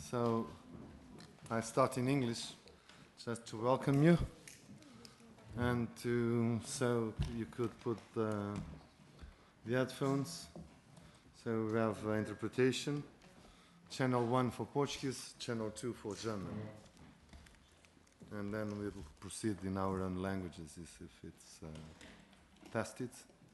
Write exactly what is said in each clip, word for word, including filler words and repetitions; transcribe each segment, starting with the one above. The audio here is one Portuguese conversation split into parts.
So I start in English just to welcome you and to so you could put the, the headphones. So we have uh, interpretation, channel one for Portuguese, channel two for German. And then we'll proceed in our own languages if it's uh, tested.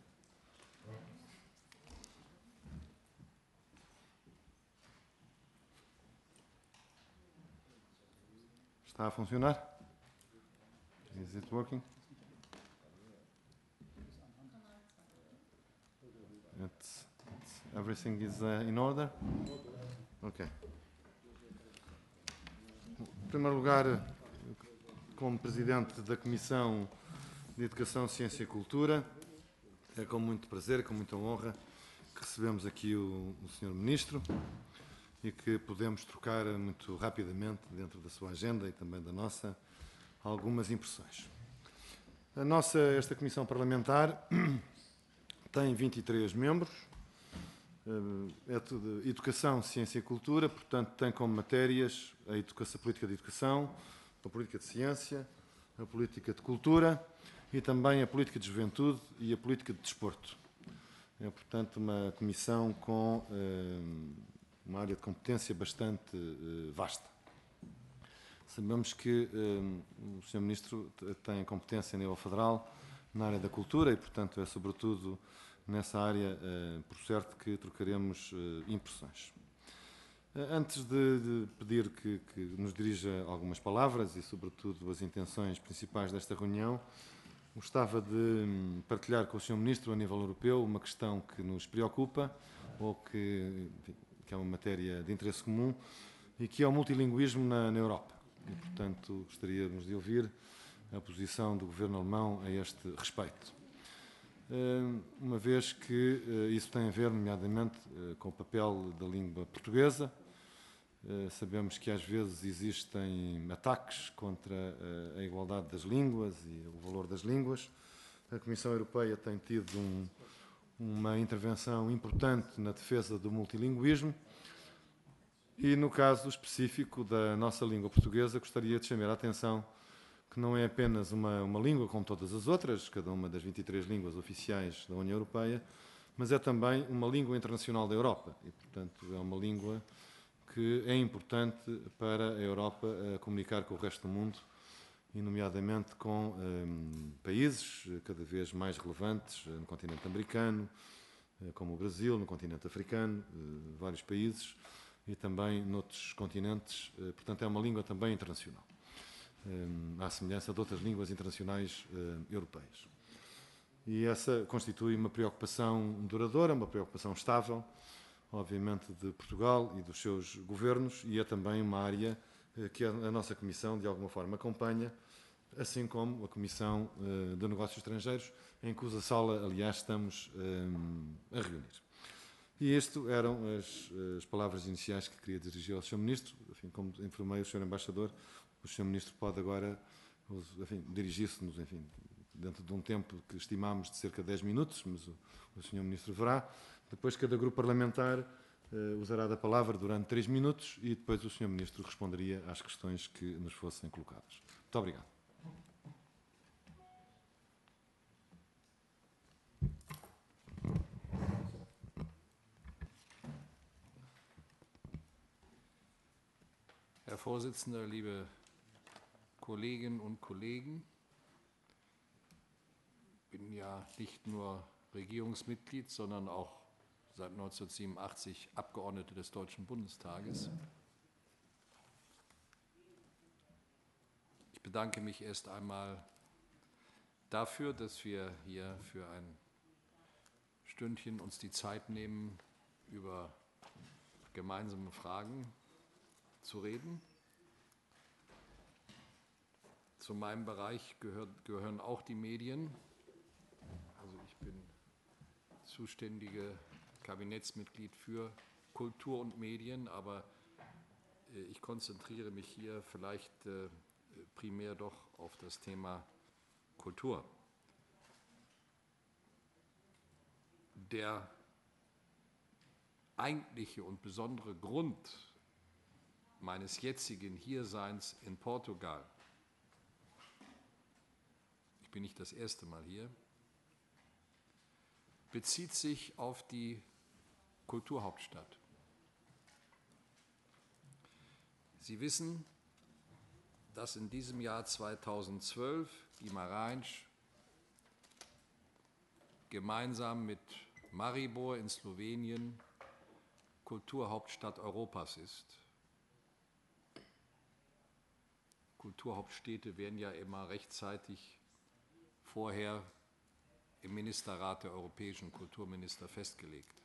Está a funcionar? Is it working? It's, it's, everything is uh, in order? Ok. Em primeiro lugar, como Presidente da Comissão de Educação, Ciência e Cultura, é com muito prazer, com muita honra, que recebemos aqui o, o senhor Ministro e que podemos trocar muito rapidamente, dentro da sua agenda e também da nossa, algumas impressões. A nossa, esta Comissão Parlamentar tem vinte e três membros, é tudo Educação, Ciência e Cultura, portanto tem como matérias a, educação, a política de educação, a política de ciência, a política de cultura e também a política de juventude e a política de desporto. É, portanto, uma comissão com eh, uma área de competência bastante eh, vasta. Sabemos que eh, o senhor Ministro tem competência a nível federal na área da cultura e, portanto, é sobretudo nessa área, eh, por certo, que trocaremos eh, impressões. Antes de, de pedir que, que nos dirija algumas palavras e, sobretudo, as intenções principais desta reunião, gostava de partilhar com o senhor Ministro, a nível europeu, uma questão que nos preocupa, ou que, enfim, que é uma matéria de interesse comum, e que é o multilinguismo na, na Europa. E, portanto, gostaríamos de ouvir a posição do governo alemão a este respeito. Uma vez que isso tem a ver, nomeadamente, com o papel da língua portuguesa. Sabemos que às vezes existem ataques contra a igualdade das línguas e o valor das línguas. A Comissão Europeia tem tido um, uma intervenção importante na defesa do multilinguismo e, no caso específico da nossa língua portuguesa, gostaria de chamar a atenção que não é apenas uma, uma língua como todas as outras, cada uma das vinte e três línguas oficiais da União Europeia, mas é também uma língua internacional da Europa e, portanto, é uma língua que é importante para a Europa a comunicar com o resto do mundo, e nomeadamente com um, países cada vez mais relevantes no continente americano, como o Brasil, no continente africano, uh, vários países, e também noutros continentes. Uh, portanto, é uma língua também internacional, um, à semelhança de outras línguas internacionais uh, europeias. E essa constitui uma preocupação duradoura, uma preocupação estável, obviamente, de Portugal e dos seus governos, e é também uma área que a nossa Comissão, de alguma forma, acompanha, assim como a Comissão de Negócios Estrangeiros, em cuja sala, aliás, estamos a reunir. E isto eram as, as palavras iniciais que queria dirigir ao senhor Ministro. Enfim, como informei o senhor Embaixador, o senhor Ministro pode agora dirigir-se-nos, enfim, dentro de um tempo que estimamos de cerca de dez minutos, mas o, o senhor Ministro verá. Depois, cada grupo parlamentar uh, usará da palavra durante três minutos e depois o senhor Ministro responderia às questões que nos fossem colocadas. Muito obrigado. Herr Vorsitzender, liebe Kolleginnen und Kollegen, ich bin ja nicht nur Regierungsmitglied, sondern auch seit neunzehnhundertsiebenundachtzig Abgeordnete des Deutschen Bundestages. Ich bedanke mich erst einmal dafür, dass wir hier für ein Stündchen uns die Zeit nehmen, über gemeinsame Fragen zu reden. Zu meinem Bereich gehört, gehören auch die Medien. Also ich bin zuständige Kabinettsmitglied für Kultur und Medien, aber ich konzentriere mich hier vielleicht primär doch auf das Thema Kultur. Der eigentliche und besondere Grund, meines jetzigen Hierseins in Portugal, ich bin nicht das erste Mal hier, bezieht sich auf die Kulturhauptstadt. Sie wissen, dass in diesem Jahr zweitausendzwölf Guimarães gemeinsam mit Maribor in Slowenien Kulturhauptstadt Europas ist. Kulturhauptstädte werden ja immer rechtzeitig vorher im Ministerrat der europäischen Kulturminister festgelegt.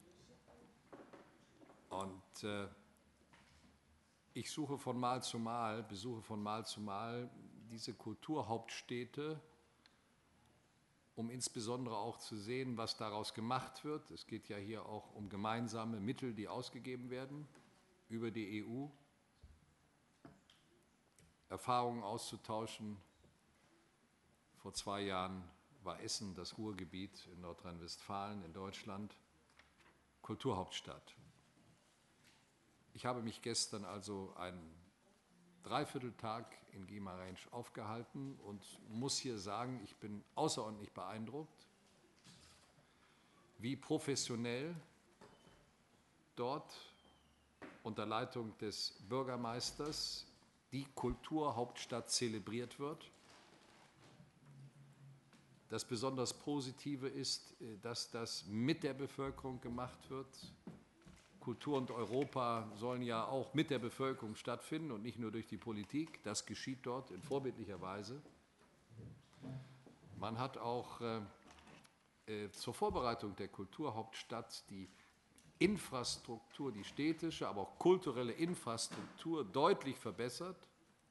Und äh, ich suche von Mal zu Mal, besuche von Mal zu Mal diese Kulturhauptstädte, um insbesondere auch zu sehen, was daraus gemacht wird. Es geht ja hier auch um gemeinsame Mittel, die ausgegeben werden über die E U, Erfahrungen auszutauschen. Vor zwei Jahren war Essen, das Ruhrgebiet in Nordrhein-Westfalen, in Deutschland, Kulturhauptstadt. Ich habe mich gestern also einen Dreivierteltag in Guimarães aufgehalten und muss hier sagen, ich bin außerordentlich beeindruckt, wie professionell dort unter Leitung des Bürgermeisters die Kulturhauptstadt zelebriert wird. Das besonders Positive ist, dass das mit der Bevölkerung gemacht wird. Kultur und Europa sollen ja auch mit der Bevölkerung stattfinden und nicht nur durch die Politik. Das geschieht dort in vorbildlicher Weise. Man hat auch äh, zur Vorbereitung der Kulturhauptstadt die Infrastruktur, die städtische, aber auch kulturelle Infrastruktur deutlich verbessert,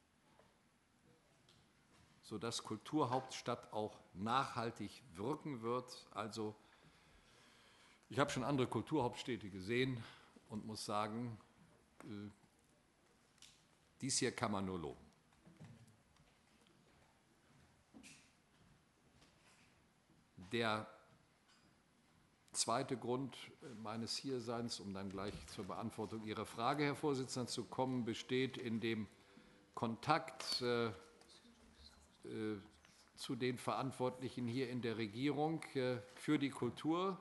sodass Kulturhauptstadt auch nachhaltig wirken wird. Also ich habe schon andere Kulturhauptstädte gesehen und muss sagen, äh, dies hier kann man nur loben. Der zweite Grund meines Hierseins, um dann gleich zur Beantwortung Ihrer Frage, Herr Vorsitzender, zu kommen, besteht in dem Kontakt äh, äh, zu den Verantwortlichen hier in der Regierung äh, für die Kultur.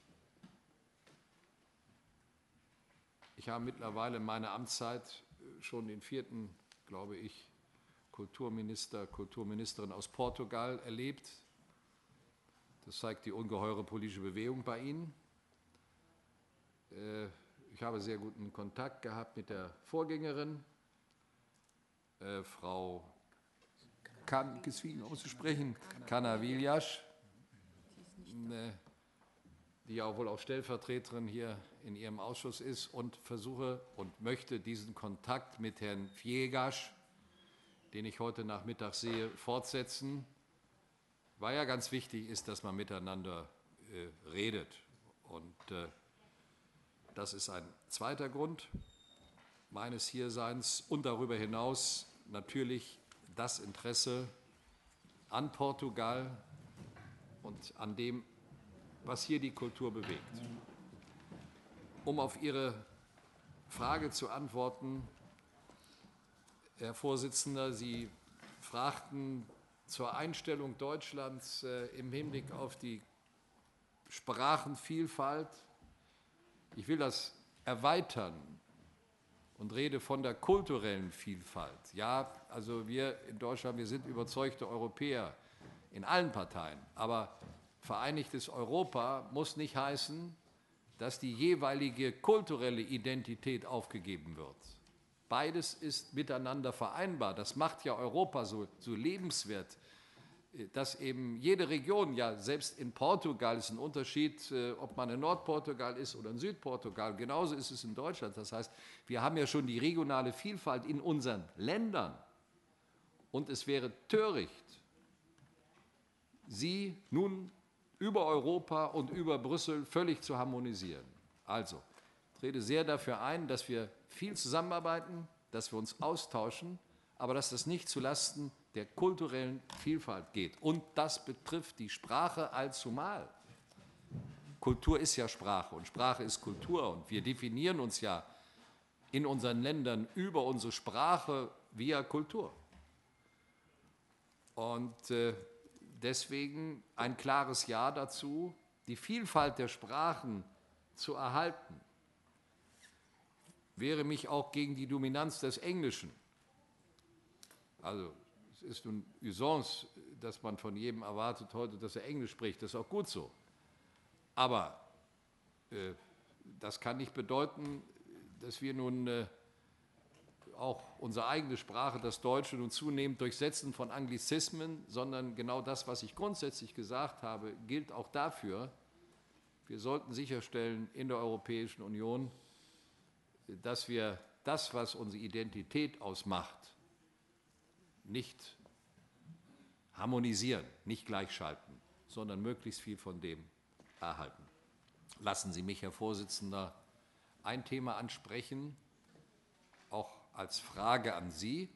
Ich habe mittlerweile in meiner Amtszeit schon den vierten, glaube ich, Kulturminister, Kulturministerin aus Portugal erlebt. Das zeigt die ungeheure politische Bewegung bei Ihnen. Ich habe sehr guten Kontakt gehabt mit der Vorgängerin, äh, Frau Can, Geswegen auszusprechen, Canavillas, die ja wohl auch Stellvertreterin hier in Ihrem Ausschuss ist, und versuche und möchte diesen Kontakt mit Herrn Viegas, den ich heute Nachmittag sehe, fortsetzen, weil ja ganz wichtig ist, dass man miteinander äh, redet. Und äh, das ist ein zweiter Grund meines Hierseins und darüber hinaus natürlich das Interesse an Portugal und an dem, was hier die Kultur bewegt. Um auf Ihre Frage zu antworten, Herr Vorsitzender, Sie fragten zur Einstellung Deutschlands äh, im Hinblick auf die Sprachenvielfalt. Ich will das erweitern und rede von der kulturellen Vielfalt. Ja, also wir in Deutschland, wir sind überzeugte Europäer in allen Parteien, aber vereinigtes Europa muss nicht heißen, dass die jeweilige kulturelle Identität aufgegeben wird. Beides ist miteinander vereinbar. Das macht ja Europa so, so lebenswert, dass eben jede Region, ja selbst in Portugal ist ein Unterschied, ob man in Nordportugal ist oder in Südportugal. Genauso ist es in Deutschland. Das heißt, wir haben ja schon die regionale Vielfalt in unseren Ländern. Und es wäre töricht, sie nun über Europa und über Brüssel völlig zu harmonisieren. Also, ich trete sehr dafür ein, dass wir viel zusammenarbeiten, dass wir uns austauschen, aber dass das nicht zulasten der kulturellen Vielfalt geht. Und das betrifft die Sprache allzumal. Kultur ist ja Sprache und Sprache ist Kultur. Und wir definieren uns ja in unseren Ländern über unsere Sprache via Kultur. Und äh, deswegen ein klares Ja dazu, die Vielfalt der Sprachen zu erhalten. Wehre mich auch gegen die Dominanz des Englischen. Also es ist nun Usance, dass man von jedem erwartet heute, dass er Englisch spricht. Das ist auch gut so. Aber äh, das kann nicht bedeuten, dass wir nun äh, auch unsere eigene Sprache, das Deutsche, nun zunehmend durchsetzen von Anglizismen, sondern genau das, was ich grundsätzlich gesagt habe, gilt auch dafür. Wir sollten sicherstellen in der Europäischen Union, dass wir das, was unsere Identität ausmacht, nicht harmonisieren, nicht gleichschalten, sondern möglichst viel von dem erhalten. Lassen Sie mich, Herr Vorsitzender, ein Thema ansprechen, auch als Frage an Sie,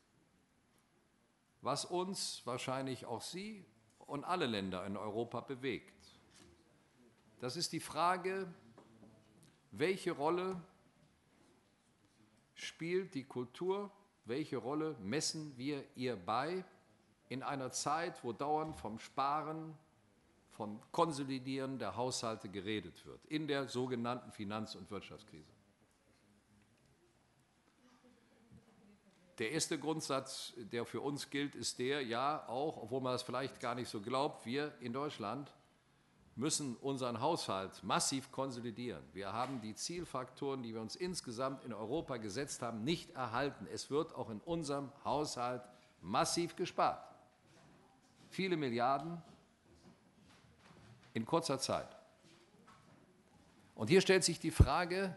was uns, wahrscheinlich auch Sie und alle Länder in Europa bewegt. Das ist die Frage, welche Rolle spielt die Kultur, welche Rolle messen wir ihr bei in einer Zeit, wo dauernd vom Sparen, vom Konsolidieren der Haushalte geredet wird, in der sogenannten Finanz- und Wirtschaftskrise. Der erste Grundsatz, der für uns gilt, ist der, ja, auch, obwohl man das vielleicht gar nicht so glaubt, wir in Deutschland müssen unseren Haushalt massiv konsolidieren. Wir haben die Zielfaktoren, die wir uns insgesamt in Europa gesetzt haben, nicht erhalten. Es wird auch in unserem Haushalt massiv gespart. Viele Milliarden in kurzer Zeit. Und hier stellt sich die Frage,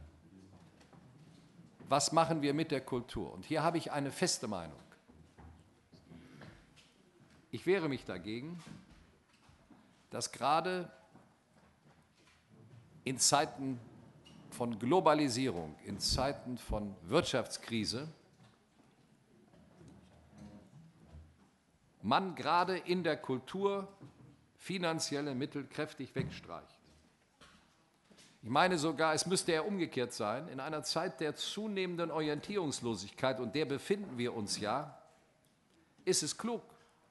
was machen wir mit der Kultur? Und hier habe ich eine feste Meinung. Ich wehre mich dagegen, dass gerade in Zeiten von Globalisierung, in Zeiten von Wirtschaftskrise, man gerade in der Kultur finanzielle Mittel kräftig wegstreicht. Ich meine sogar, es müsste eher umgekehrt sein, in einer Zeit der zunehmenden Orientierungslosigkeit, und der befinden wir uns ja, ist es klug,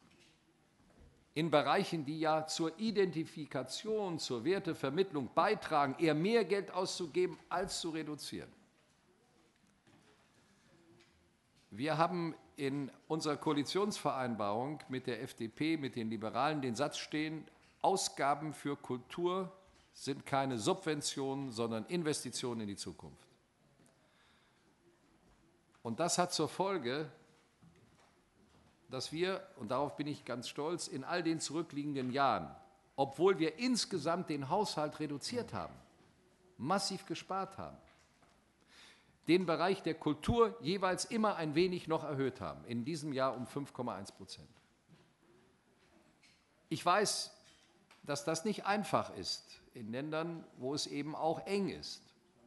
in Bereichen, die ja zur Identifikation, zur Wertevermittlung beitragen, eher mehr Geld auszugeben, als zu reduzieren. Wir haben in unserer Koalitionsvereinbarung mit der F D P, mit den Liberalen, den Satz stehen, Ausgaben für Kultur sind keine Subventionen, sondern Investitionen in die Zukunft. Und das hat zur Folge, dass wir, und darauf bin ich ganz stolz, in all den zurückliegenden Jahren, obwohl wir insgesamt den Haushalt reduziert haben, massiv gespart haben, den Bereich der Kultur jeweils immer ein wenig noch erhöht haben, in diesem Jahr um fünf Komma eins Prozent. Ich weiß, dass das nicht einfach ist in Ländern, wo es eben auch eng ist.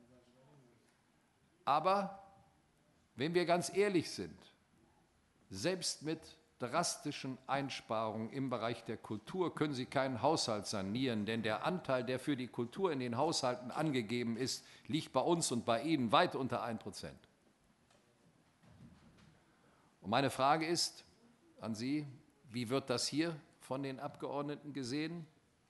Aber wenn wir ganz ehrlich sind, selbst mit drastischen Einsparungen im Bereich der Kultur können Sie keinen Haushalt sanieren, denn der Anteil, der für die Kultur in den Haushalten angegeben ist, liegt bei uns und bei Ihnen weit unter ein Prozent. Und meine Frage ist an Sie, wie wird das hier von den Abgeordneten gesehen?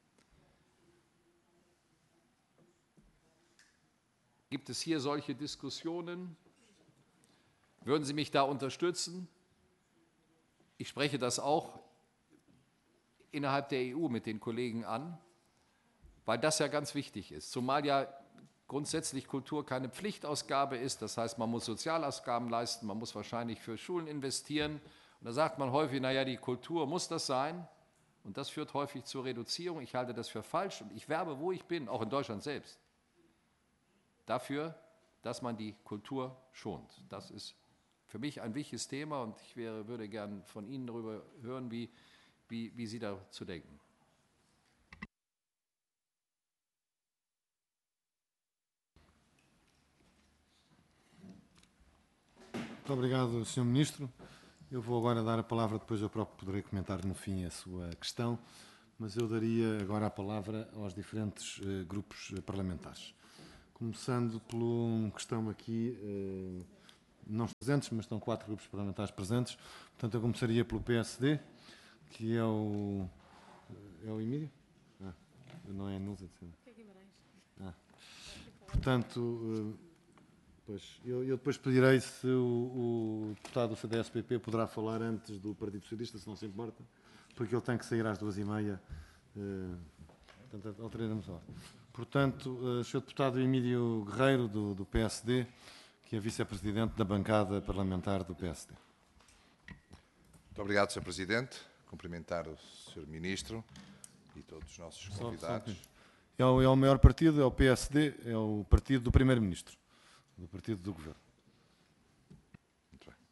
Gibt es hier solche Diskussionen? Würden Sie mich da unterstützen? Ich spreche das auch innerhalb der E U mit den Kollegen an, weil das ja ganz wichtig ist. Zumal ja grundsätzlich Kultur keine Pflichtausgabe ist. Das heißt, man muss Sozialausgaben leisten, man muss wahrscheinlich für Schulen investieren. Und da sagt man häufig, naja, die Kultur muss das sein. Und das führt häufig zur Reduzierung. Ich halte das für falsch und ich werbe, wo ich bin, auch in Deutschland selbst, dafür, dass man die Kultur schont. Das ist für mich ein wichtiges Thema und ich wäre, würde gern von Ihnen darüber hören, wie, wie, wie Sie dazu denken. Muito obrigado, senhor Ministro. Eu vou agora dar a palavra, depois eu próprio poderei comentar no fim a sua questão, mas eu daria agora a palavra aos diferentes uh, grupos parlamentares. começando por uma questão aqui, uh, não presentes, mas estão quatro grupos parlamentares presentes. Portanto, eu começaria pelo P S D, que é o... É o Emílio? Ah, não é a Nusa. É Guimarães. Ah. Portanto, uh, pois, eu, eu depois pedirei se o, o deputado do C D S P P poderá falar antes do Partido Socialista, se não se importa, porque ele tem que sair às duas e meia. Uh, portanto, alteraremos a hora. Portanto, uh, senhor deputado Emílio Guerreiro, do, do P S D, que é vice-presidente da bancada parlamentar do P S D. Muito obrigado, senhor Presidente. Cumprimentar o senhor Ministro e todos os nossos convidados. Só, só é, o, é o maior partido, é o P S D, é o partido do Primeiro-Ministro, do partido do Governo. Muito bem.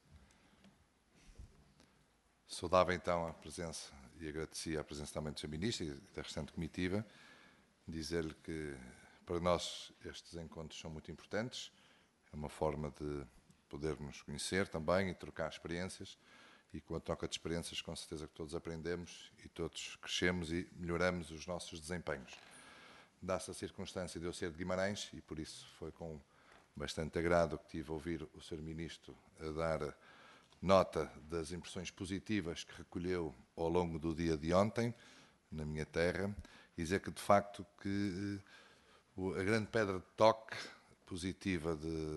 Saudava então a presença e agradecia a presença também do senhor Ministro e da restante comitiva. Dizer-lhe que para nós estes encontros são muito importantes. É uma forma de podermos conhecer também e trocar experiências. E com a troca de experiências, com certeza que todos aprendemos e todos crescemos e melhoramos os nossos desempenhos. Dá-se a circunstância de eu ser de Guimarães e por isso foi com bastante agrado que tive a ouvir o senhor Ministro a dar nota das impressões positivas que recolheu ao longo do dia de ontem, na minha terra, e dizer que, de facto, que a grande pedra de toque positiva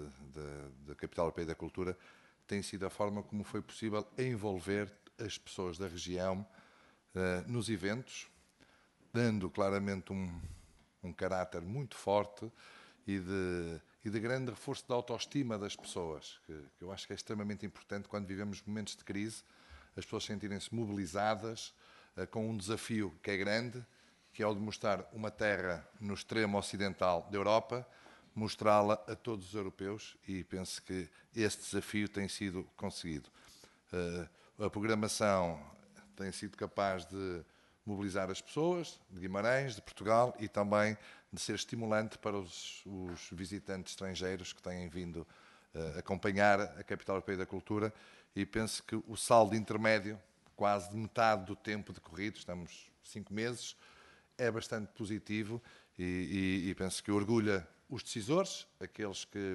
da Capital Europeia da Cultura tem sido a forma como foi possível envolver as pessoas da região uh, nos eventos, dando claramente um, um caráter muito forte e de, e de grande reforço da autoestima das pessoas, que, que eu acho que é extremamente importante quando vivemos momentos de crise, as pessoas sentirem-se mobilizadas uh, com um desafio que é grande, que é o de mostrar uma terra no extremo ocidental da Europa, mostrá-la a todos os europeus e penso que esse desafio tem sido conseguido. Uh, a programação tem sido capaz de mobilizar as pessoas de Guimarães, de Portugal e também de ser estimulante para os, os visitantes estrangeiros que têm vindo uh, acompanhar a Capital Europeia da Cultura e penso que o saldo intermédio, quase de metade do tempo decorrido, estamos cinco meses, é bastante positivo e, e, e penso que orgulha os decisores, aqueles que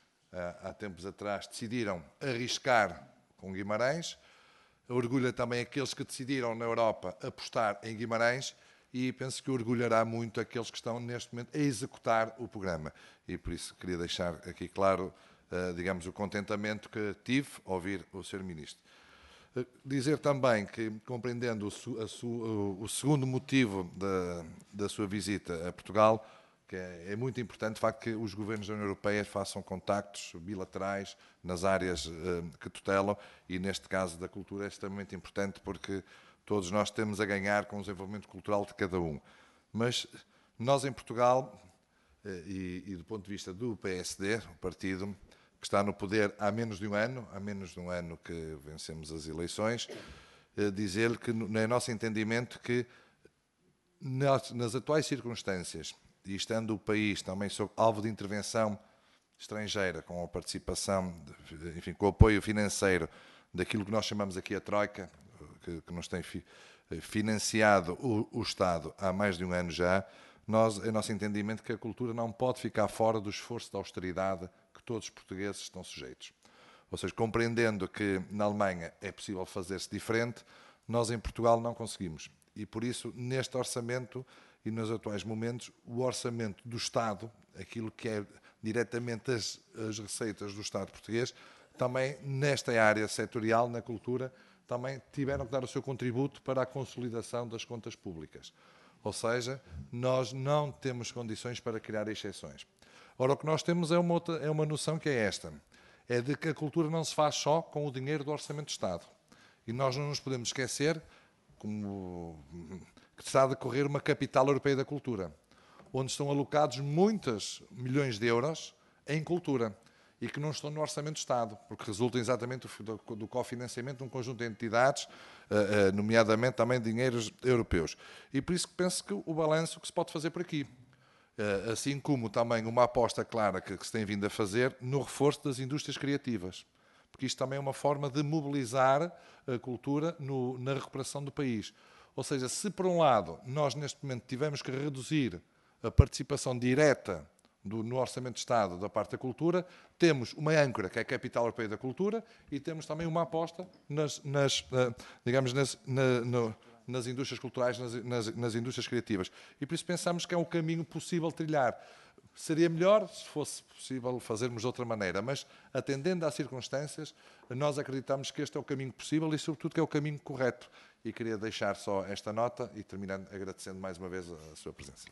há tempos atrás decidiram arriscar com Guimarães, orgulha também aqueles que decidiram na Europa apostar em Guimarães e penso que orgulhará muito aqueles que estão neste momento a executar o programa. E por isso queria deixar aqui claro, digamos, o contentamento que tive ao ouvir o senhor Ministro. Dizer também que, compreendendo o, su, a su, o, o segundo motivo da, da sua visita a Portugal, que é, é muito importante, de facto, que os governos da União Europeia façam contactos bilaterais nas áreas eh, que tutelam e, neste caso, da cultura é extremamente importante porque todos nós temos a ganhar com o desenvolvimento cultural de cada um. Mas nós, em Portugal, eh, e, e do ponto de vista do P S D, o partido que está no poder há menos de um ano, há menos de um ano que vencemos as eleições, eh, dizer-lhe que, no nosso entendimento, que nas, nas atuais circunstâncias, e estando o país também sob alvo de intervenção estrangeira, com a participação, de, enfim, com o apoio financeiro daquilo que nós chamamos aqui a Troika, que, que nos tem fi, financiado o, o Estado há mais de um ano já, nós, é nosso entendimento que a cultura não pode ficar fora do esforço de austeridade que todos os portugueses estão sujeitos. Ou seja, compreendendo que na Alemanha é possível fazer-se diferente, nós em Portugal não conseguimos. E por isso, neste orçamento e nos atuais momentos, o orçamento do Estado, aquilo que é diretamente as, as receitas do Estado português, também nesta área setorial, na cultura, também tiveram que dar o seu contributo para a consolidação das contas públicas. Ou seja, nós não temos condições para criar exceções. Ora, o que nós temos é uma, outra, é uma noção que é esta, é de que a cultura não se faz só com o dinheiro do Orçamento do Estado. E nós não nos podemos esquecer como que está a decorrer uma capital europeia da cultura, onde estão alocados muitos milhões de euros em cultura e que não estão no Orçamento do Estado, porque resultam exatamente do, do cofinanciamento de um conjunto de entidades, nomeadamente também dinheiros europeus. E por isso que penso que o balanço que se pode fazer por aqui, assim como também uma aposta clara que se tem vindo a fazer no reforço das indústrias criativas, porque isto também é uma forma de mobilizar a cultura no, na recuperação do país. Ou seja, se por um lado nós neste momento tivemos que reduzir a participação direta do, no Orçamento de Estado da parte da cultura, temos uma âncora, que é a Capital Europeia da Cultura, e temos também uma aposta nas, nas uh, digamos, nas, na, no, nas indústrias culturais, nas, nas, nas indústrias criativas. E por isso pensamos que é um caminho possível trilhar. Seria melhor se fosse possível fazermos de outra maneira, mas atendendo às circunstâncias, nós acreditamos que este é o caminho possível e, sobretudo, que é o caminho correto. E queria deixar só esta nota e terminando agradecendo mais uma vez a sua presença.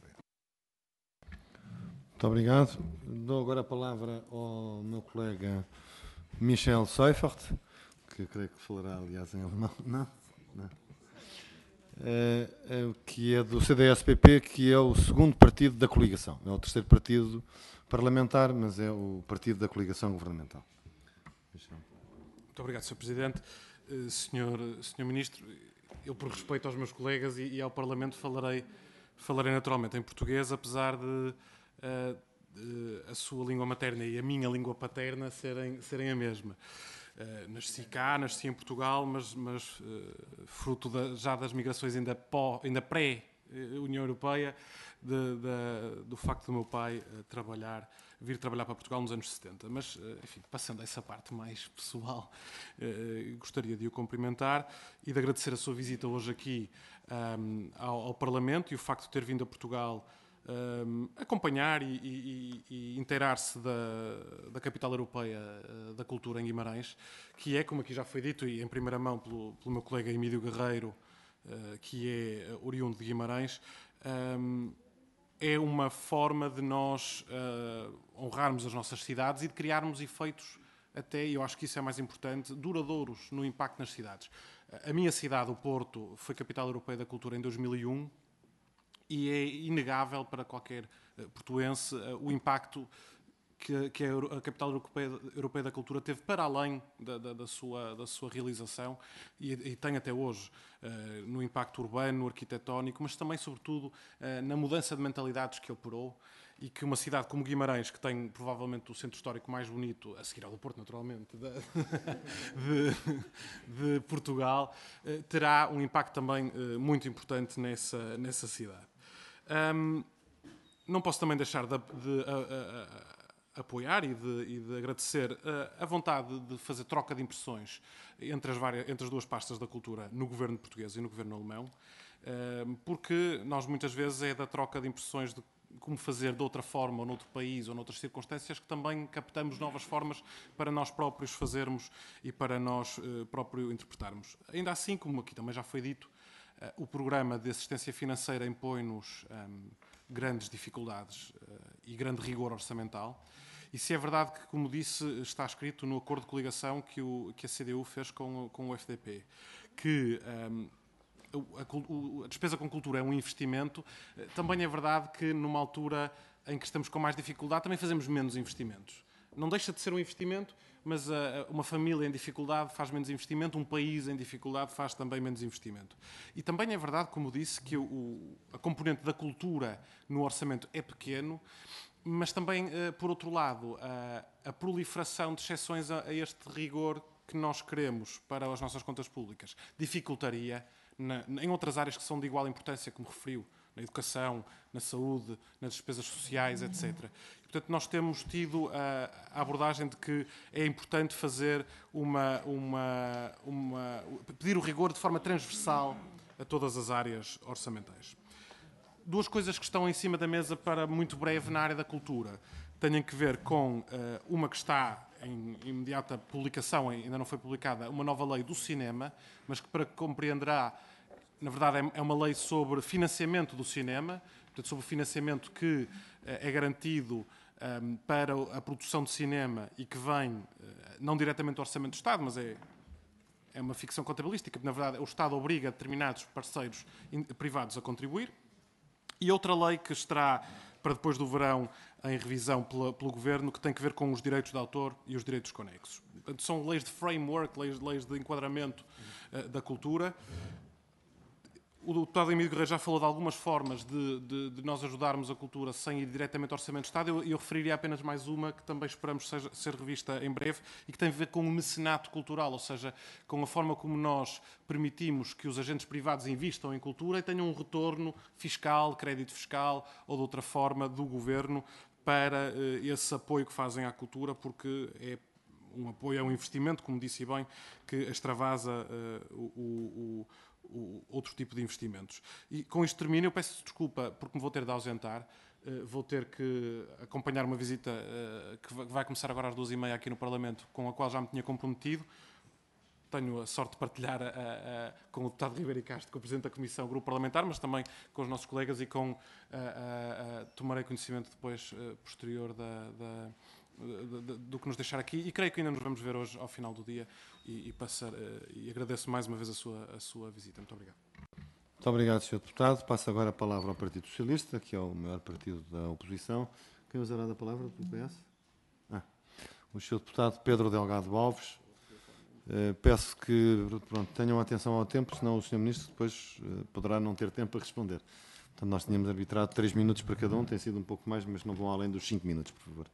Muito obrigado. Dou agora a palavra ao meu colega Michel Seifert, que creio que falará, aliás, em alemão. Não? Não. É, é, que é do C D S P P, que é o segundo partido da coligação. É o terceiro partido parlamentar, mas é o partido da coligação governamental. Muito obrigado, senhor Presidente. Uh, senhor, senhor Ministro, eu, por respeito aos meus colegas e, e ao Parlamento, falarei, falarei naturalmente em português, apesar de, uh, de a sua língua materna e a minha língua paterna serem, serem a mesma. Uh, nasci cá, nasci em Portugal, mas, mas uh, fruto da, já das migrações ainda, ainda pré-União Europeia, de, de, do facto do meu pai uh, trabalhar, vir trabalhar para Portugal nos anos setenta. Mas, uh, enfim, passando a essa parte mais pessoal, uh, gostaria de o cumprimentar e de agradecer a sua visita hoje aqui um, ao, ao Parlamento e o facto de ter vindo a Portugal Um, acompanhar e, e, e inteirar-se da, da capital europeia uh, da cultura em Guimarães, que é, como aqui já foi dito, e em primeira mão pelo, pelo meu colega Emílio Guerreiro, uh, que é oriundo de Guimarães, um, é uma forma de nós uh, honrarmos as nossas cidades e de criarmos efeitos, até, e eu acho que isso é mais importante, duradouros no impacto nas cidades. A minha cidade, o Porto, foi capital europeia da cultura em dois mil e um, e é inegável para qualquer uh, portuense uh, o impacto que, que a, a capital europeia, europeia da cultura teve para além da, da, da, sua, da sua realização e, e tem até hoje uh, no impacto urbano, arquitetónico, mas também, sobretudo, uh, na mudança de mentalidades que operou e que uma cidade como Guimarães, que tem provavelmente o centro histórico mais bonito, a seguir ao do Porto, naturalmente, de, de, de Portugal, uh, terá um impacto também uh, muito importante nessa, nessa cidade. Um, não posso também deixar de, de a, a, a, apoiar e de, e de agradecer a, a vontade de fazer troca de impressões entre as, várias, entre as duas pastas da cultura no governo português e no governo alemão, um, porque nós muitas vezes é da troca de impressões de como fazer de outra forma ou noutro país ou noutras circunstâncias que também captamos novas formas para nós próprios fazermos e para nós uh, próprios interpretarmos. Ainda assim, como aqui também já foi dito, Uh, o programa de assistência financeira impõe-nos um, grandes dificuldades uh, e grande rigor orçamental. E se é verdade que, como disse, está escrito no acordo de coligação que, o, que a C D U fez com, com o F D P, que um, a, a, a despesa com cultura é um investimento, uh, também é verdade que numa altura em que estamos com mais dificuldade também fazemos menos investimentos. Não deixa de ser um investimento, mas uh, uma família em dificuldade faz menos investimento, um país em dificuldade faz também menos investimento. E também é verdade, como disse, que o, a componente da cultura no orçamento é pequeno, mas também, uh, por outro lado, uh, a proliferação de exceções a, a este rigor que nós queremos para as nossas contas públicas dificultaria, na, em outras áreas que são de igual importância, como referiu, na educação, na saúde, nas despesas sociais, etcétera. E, portanto, nós temos tido a, a abordagem de que é importante fazer uma, uma, uma... pedir o rigor de forma transversal a todas as áreas orçamentais. Duas coisas que estão em cima da mesa para muito breve na área da cultura têm que ver com uh, uma que está em imediata publicação, ainda não foi publicada, uma nova lei do cinema, mas que para que compreenderá, na verdade, é uma lei sobre financiamento do cinema, portanto, sobre o financiamento que uh, é garantido um, para a produção de cinema e que vem, uh, não diretamente do Orçamento do Estado, mas é, é uma ficção contabilística, porque, na verdade, o Estado obriga determinados parceiros privados a contribuir. E outra lei que estará para depois do verão em revisão pela, pelo Governo, que tem que ver com os direitos de autor e os direitos conexos. Portanto, são leis de framework, leis, leis de enquadramento uh, da cultura. O deputado Emílio Guerreiro já falou de algumas formas de, de, de nós ajudarmos a cultura sem ir diretamente ao Orçamento de Estado. Eu, eu referiria apenas mais uma que também esperamos seja, ser revista em breve e que tem a ver com o mecenato cultural, ou seja, com a forma como nós permitimos que os agentes privados investam em cultura e tenham um retorno fiscal, crédito fiscal ou de outra forma do Governo para esse apoio que fazem à cultura, porque é um apoio, é um investimento, como disse bem, que extravasa uh, o, o, o outro tipo de investimentos. E com isto termino. Eu peço desculpa porque me vou ter de ausentar. Uh, vou ter que acompanhar uma visita uh, que vai começar agora às duas e meia aqui no Parlamento, com a qual já me tinha comprometido. Tenho a sorte de partilhar a, a, a, com o deputado Ribeiro Castro, com o Presidente da Comissão, Grupo Parlamentar, mas também com os nossos colegas e com a, a, a, tomarei conhecimento depois, uh, posterior da, da, da, da, do que nos deixar aqui, e creio que ainda nos vamos ver hoje ao final do dia, e, e, passar, uh, e agradeço mais uma vez a sua, a sua visita. Muito obrigado. Muito obrigado, senhor Deputado. Passo agora a palavra ao Partido Socialista, que é o maior partido da oposição. Quem usará da palavra do P S? Ah, o senhor Deputado Pedro Delgado Alves. Uh, peço que pronto, tenham atenção ao tempo, senão o senhor Ministro depois uh, poderá não ter tempo para responder. Portanto, nós tínhamos arbitrado três minutos para cada um, tem sido um pouco mais, mas não vão além dos cinco minutos, por favor.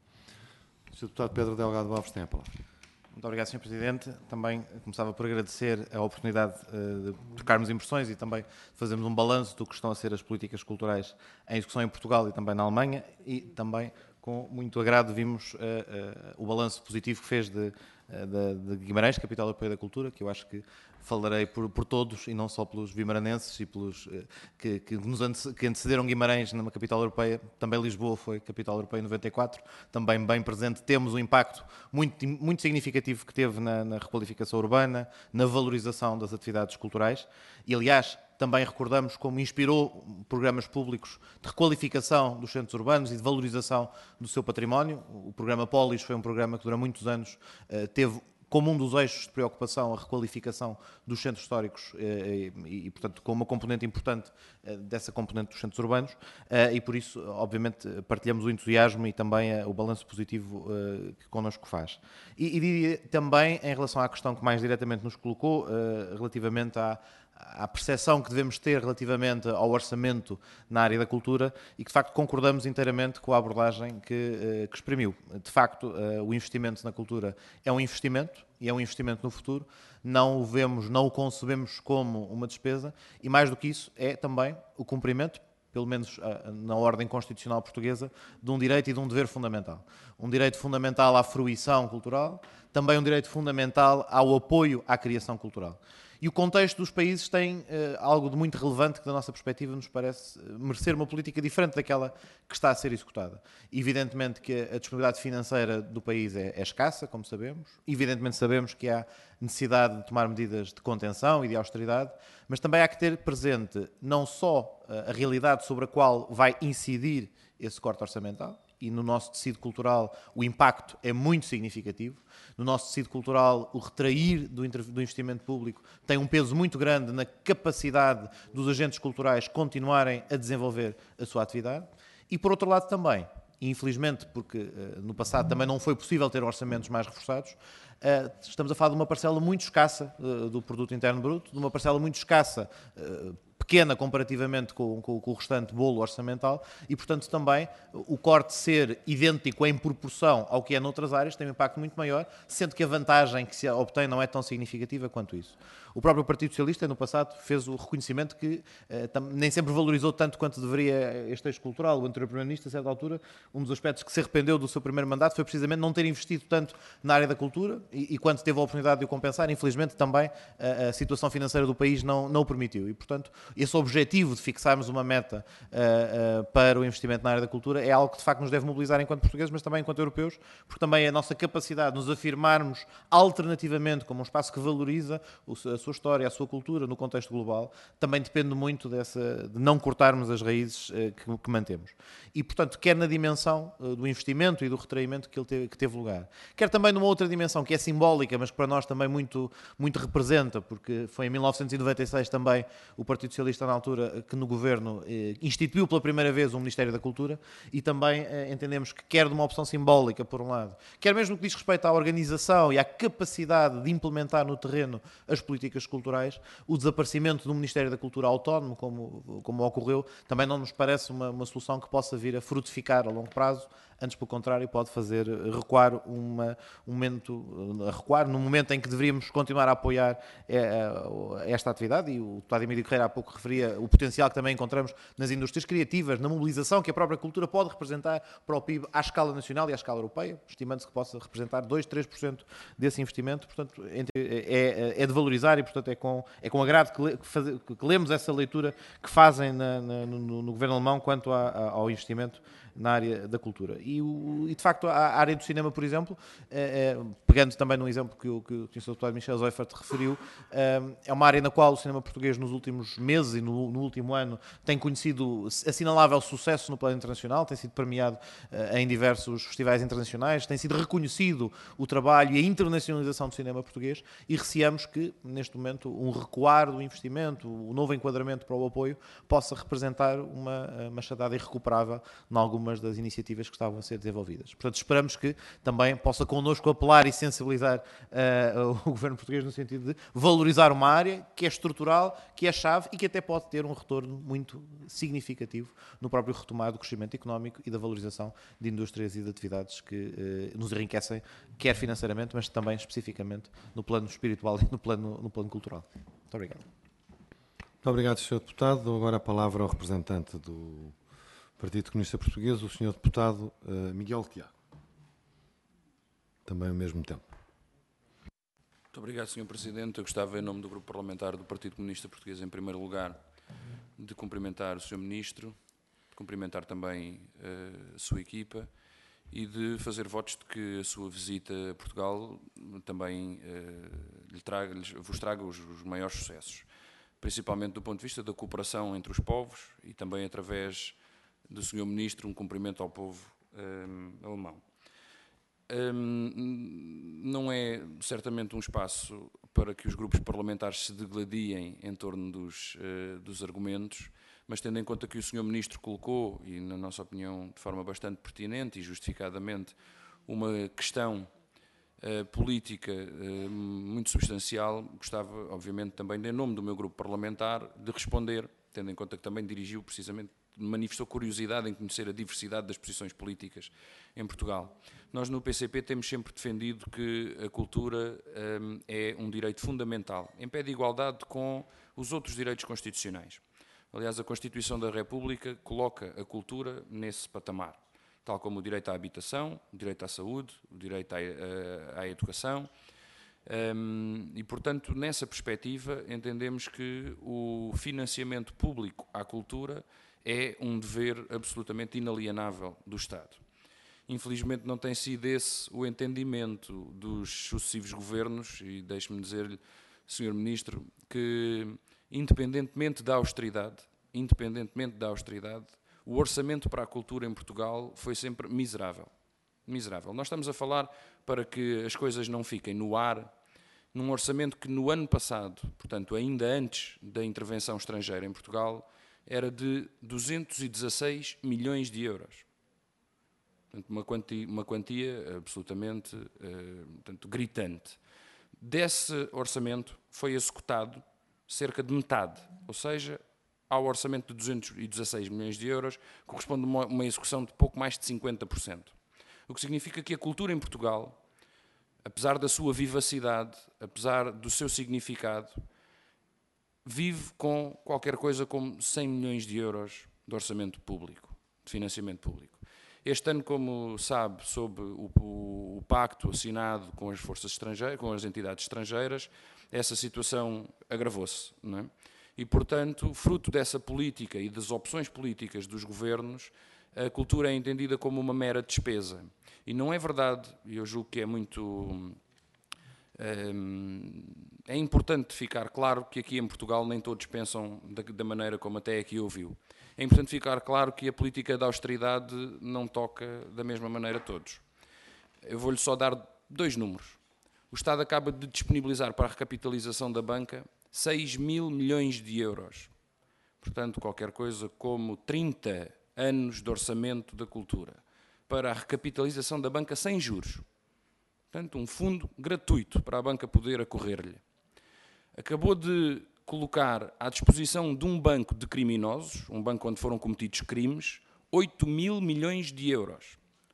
O senhor Deputado Pedro Delgado Alves tem a palavra. Muito obrigado, senhor Presidente. Também começava por agradecer a oportunidade uh, de trocarmos impressões e também fazermos um balanço do que estão a ser as políticas culturais em execução em Portugal e também na Alemanha, e também com muito agrado vimos uh, uh, o balanço positivo que fez de, uh, de, de Guimarães, capital europeia da cultura, que eu acho que falarei por, por todos e não só pelos vimaranenses e pelos uh, que, que, nos ante, que antecederam Guimarães numa capital europeia. Também Lisboa foi capital europeia em noventa e quatro, também bem presente. Temos um impacto muito, muito significativo que teve na, na requalificação urbana, na valorização das atividades culturais e, aliás, também recordamos como inspirou programas públicos de requalificação dos centros urbanos e de valorização do seu património. O programa Polis foi um programa que durante muitos anos uh, teve como um dos eixos de preocupação a requalificação dos centros históricos e, e, e portanto, com uma componente importante dessa componente dos centros urbanos, e por isso, obviamente, partilhamos o entusiasmo e também o balanço positivo que connosco faz. E, e diria também, em relação à questão que mais diretamente nos colocou, relativamente à à percepção que devemos ter relativamente ao orçamento na área da cultura, e que de facto concordamos inteiramente com a abordagem que, que exprimiu. De facto, o investimento na cultura é um investimento, e é um investimento no futuro. Não o vemos, não o concebemos como uma despesa, e mais do que isso, é também o cumprimento, pelo menos na ordem constitucional portuguesa, de um direito e de um dever fundamental. Um direito fundamental à fruição cultural, também um direito fundamental ao apoio à criação cultural. E o contexto dos países tem uh, algo de muito relevante que, da nossa perspectiva, nos parece merecer uma política diferente daquela que está a ser executada. Evidentemente que a disponibilidade financeira do país é, é escassa, como sabemos. Evidentemente sabemos que há necessidade de tomar medidas de contenção e de austeridade, mas também há que ter presente não só uh, a realidade sobre a qual vai incidir esse corte orçamental, e no nosso tecido cultural o impacto é muito significativo. No nosso tecido cultural, o retrair do, do investimento público tem um peso muito grande na capacidade dos agentes culturais continuarem a desenvolver a sua atividade. E, por outro lado, também, infelizmente, porque uh, no passado também não foi possível ter orçamentos mais reforçados, uh, estamos a falar de uma parcela muito escassa uh, do produto interno bruto, de uma parcela muito escassa, uh, pequena comparativamente com, com, com o restante bolo orçamental, e, portanto, também o corte ser idêntico em proporção ao que é noutras áreas tem um impacto muito maior, sendo que a vantagem que se obtém não é tão significativa quanto isso. O próprio Partido Socialista, no passado, fez o reconhecimento que eh, nem sempre valorizou tanto quanto deveria este eixo cultural. O anterior Primeiro-Ministro, a certa altura, um dos aspectos que se arrependeu do seu primeiro mandato foi precisamente não ter investido tanto na área da cultura, e, e quando teve a oportunidade de o compensar, infelizmente também a, a situação financeira do país não, não o permitiu. E, portanto, esse objetivo de fixarmos uma meta uh, uh, para o investimento na área da cultura é algo que, de facto, nos deve mobilizar enquanto portugueses, mas também enquanto europeus, porque também a nossa capacidade de nos afirmarmos alternativamente como um espaço que valoriza o, a sua história, a sua cultura no contexto global, também depende muito dessa, de não cortarmos as raízes uh, que, que mantemos. E, portanto, quer na dimensão uh, do investimento e do retraimento que, ele teve, que teve lugar, quer também numa outra dimensão que é simbólica, mas que para nós também muito, muito representa, porque foi em mil novecentos e noventa e seis também o Partido Socialista, na altura, que no Governo eh, instituiu pela primeira vez o Ministério da Cultura, e também eh, entendemos que quer de uma opção simbólica, por um lado, quer mesmo no que diz respeito à organização e à capacidade de implementar no terreno as políticas culturais, o desaparecimento do Ministério da Cultura autónomo, como, como ocorreu, também não nos parece uma, uma solução que possa vir a frutificar a longo prazo antes pelo contrário pode fazer recuar uma, um momento, recuar no momento em que deveríamos continuar a apoiar esta atividade, e o deputado Emílio Guerreiro há pouco referia o potencial que também encontramos nas indústrias criativas, na mobilização que a própria cultura pode representar para o P I B à escala nacional e à escala europeia, estimando-se que possa representar dois, três por cento desse investimento. Portanto, é, é de valorizar e, portanto, é com, é com agrado que, le, que, faz, que lemos essa leitura que fazem na, na, no, no governo alemão quanto a, a, ao investimento na área da cultura. E, o, e de facto, a, a área do cinema, por exemplo, é, é, pegando também no exemplo que o, que o senhor deputado Michel Zeufert referiu, é, é uma área na qual o cinema português nos últimos meses e no, no último ano tem conhecido assinalável sucesso no plano internacional, tem sido premiado uh, em diversos festivais internacionais, tem sido reconhecido o trabalho e a internacionalização do cinema português, e receamos que, neste momento, um recuar do investimento, o novo enquadramento para o apoio, possa representar uma machadada irrecuperável em algumas das iniciativas que estavam a ser desenvolvidas. Portanto, esperamos que também possa connosco apelar e sensibilizar uh, o governo português no sentido de valorizar uma área que é estrutural, que é chave e que até pode ter um retorno muito significativo no próprio retomar do crescimento económico e da valorização de indústrias e de atividades que uh, nos enriquecem, quer financeiramente, mas também especificamente no plano espiritual e no plano, no plano cultural. Muito obrigado. Muito obrigado, senhor Deputado. Dou agora a palavra ao representante do Partido Comunista Português, o senhor Deputado uh, Miguel Tiago. Também ao mesmo tempo. Muito obrigado, senhor Presidente. Eu gostava, em nome do Grupo Parlamentar do Partido Comunista Português, em primeiro lugar, de cumprimentar o senhor Ministro, de cumprimentar também uh, a sua equipa e de fazer votos de que a sua visita a Portugal também uh, lhe traga, lhe, vos traga os, os maiores sucessos, principalmente do ponto de vista da cooperação entre os povos e também através do senhor Ministro um cumprimento ao povo um, alemão. Um, não é certamente um espaço para que os grupos parlamentares se degladiem em torno dos, uh, dos argumentos, mas tendo em conta que o senhor Ministro colocou, e na nossa opinião de forma bastante pertinente e justificadamente, uma questão uh, política uh, muito substancial, gostava, obviamente, também, em nome do meu grupo parlamentar, de responder, tendo em conta que também dirigiu precisamente, manifestou curiosidade em conhecer a diversidade das posições políticas em Portugal. Nós no P C P temos sempre defendido que a cultura um, é um direito fundamental, em pé de igualdade com os outros direitos constitucionais. Aliás, a Constituição da República coloca a cultura nesse patamar, tal como o direito à habitação, o direito à saúde, o direito à, à, à educação. Um, e, portanto, nessa perspectiva, entendemos que o financiamento público à cultura é um dever absolutamente inalienável do Estado. Infelizmente não tem sido esse o entendimento dos sucessivos governos, e deixe-me dizer-lhe, senhor Ministro, que independentemente da austeridade, independentemente da austeridade, o orçamento para a cultura em Portugal foi sempre miserável. Miserável. Nós estamos a falar, para que as coisas não fiquem no ar, num orçamento que no ano passado, portanto ainda antes da intervenção estrangeira em Portugal, era de duzentos e dezasseis milhões de euros. Portanto, uma quantia, uma quantia absolutamente uh, portanto, gritante. Desse orçamento foi executado cerca de metade, ou seja, ao orçamento de duzentos e dezasseis milhões de euros, corresponde a uma, uma execução de pouco mais de cinquenta por cento. O que significa que a cultura em Portugal, apesar da sua vivacidade, apesar do seu significado, vive com qualquer coisa como cem milhões de euros de orçamento público, de financiamento público. Este ano, como sabe, sob o, o, o pacto assinado com as forças estrangeiras, com as entidades estrangeiras, essa situação agravou-se, não é? E, portanto, fruto dessa política e das opções políticas dos governos, a cultura é entendida como uma mera despesa. E não é verdade, e eu julgo que é muito... É importante ficar claro que aqui em Portugal nem todos pensam da, da maneira como até aqui ouviu. É importante ficar claro que a política da austeridade não toca da mesma maneira a todos. Eu vou-lhe só dar dois números. O Estado acaba de disponibilizar para a recapitalização da banca seis mil milhões de euros. Portanto, qualquer coisa como trinta anos de orçamento da cultura para a recapitalização da banca sem juros. Portanto, um fundo gratuito para a banca poder acorrer-lhe. Acabou de colocar à disposição de um banco de criminosos, um banco onde foram cometidos crimes, oito mil milhões de euros,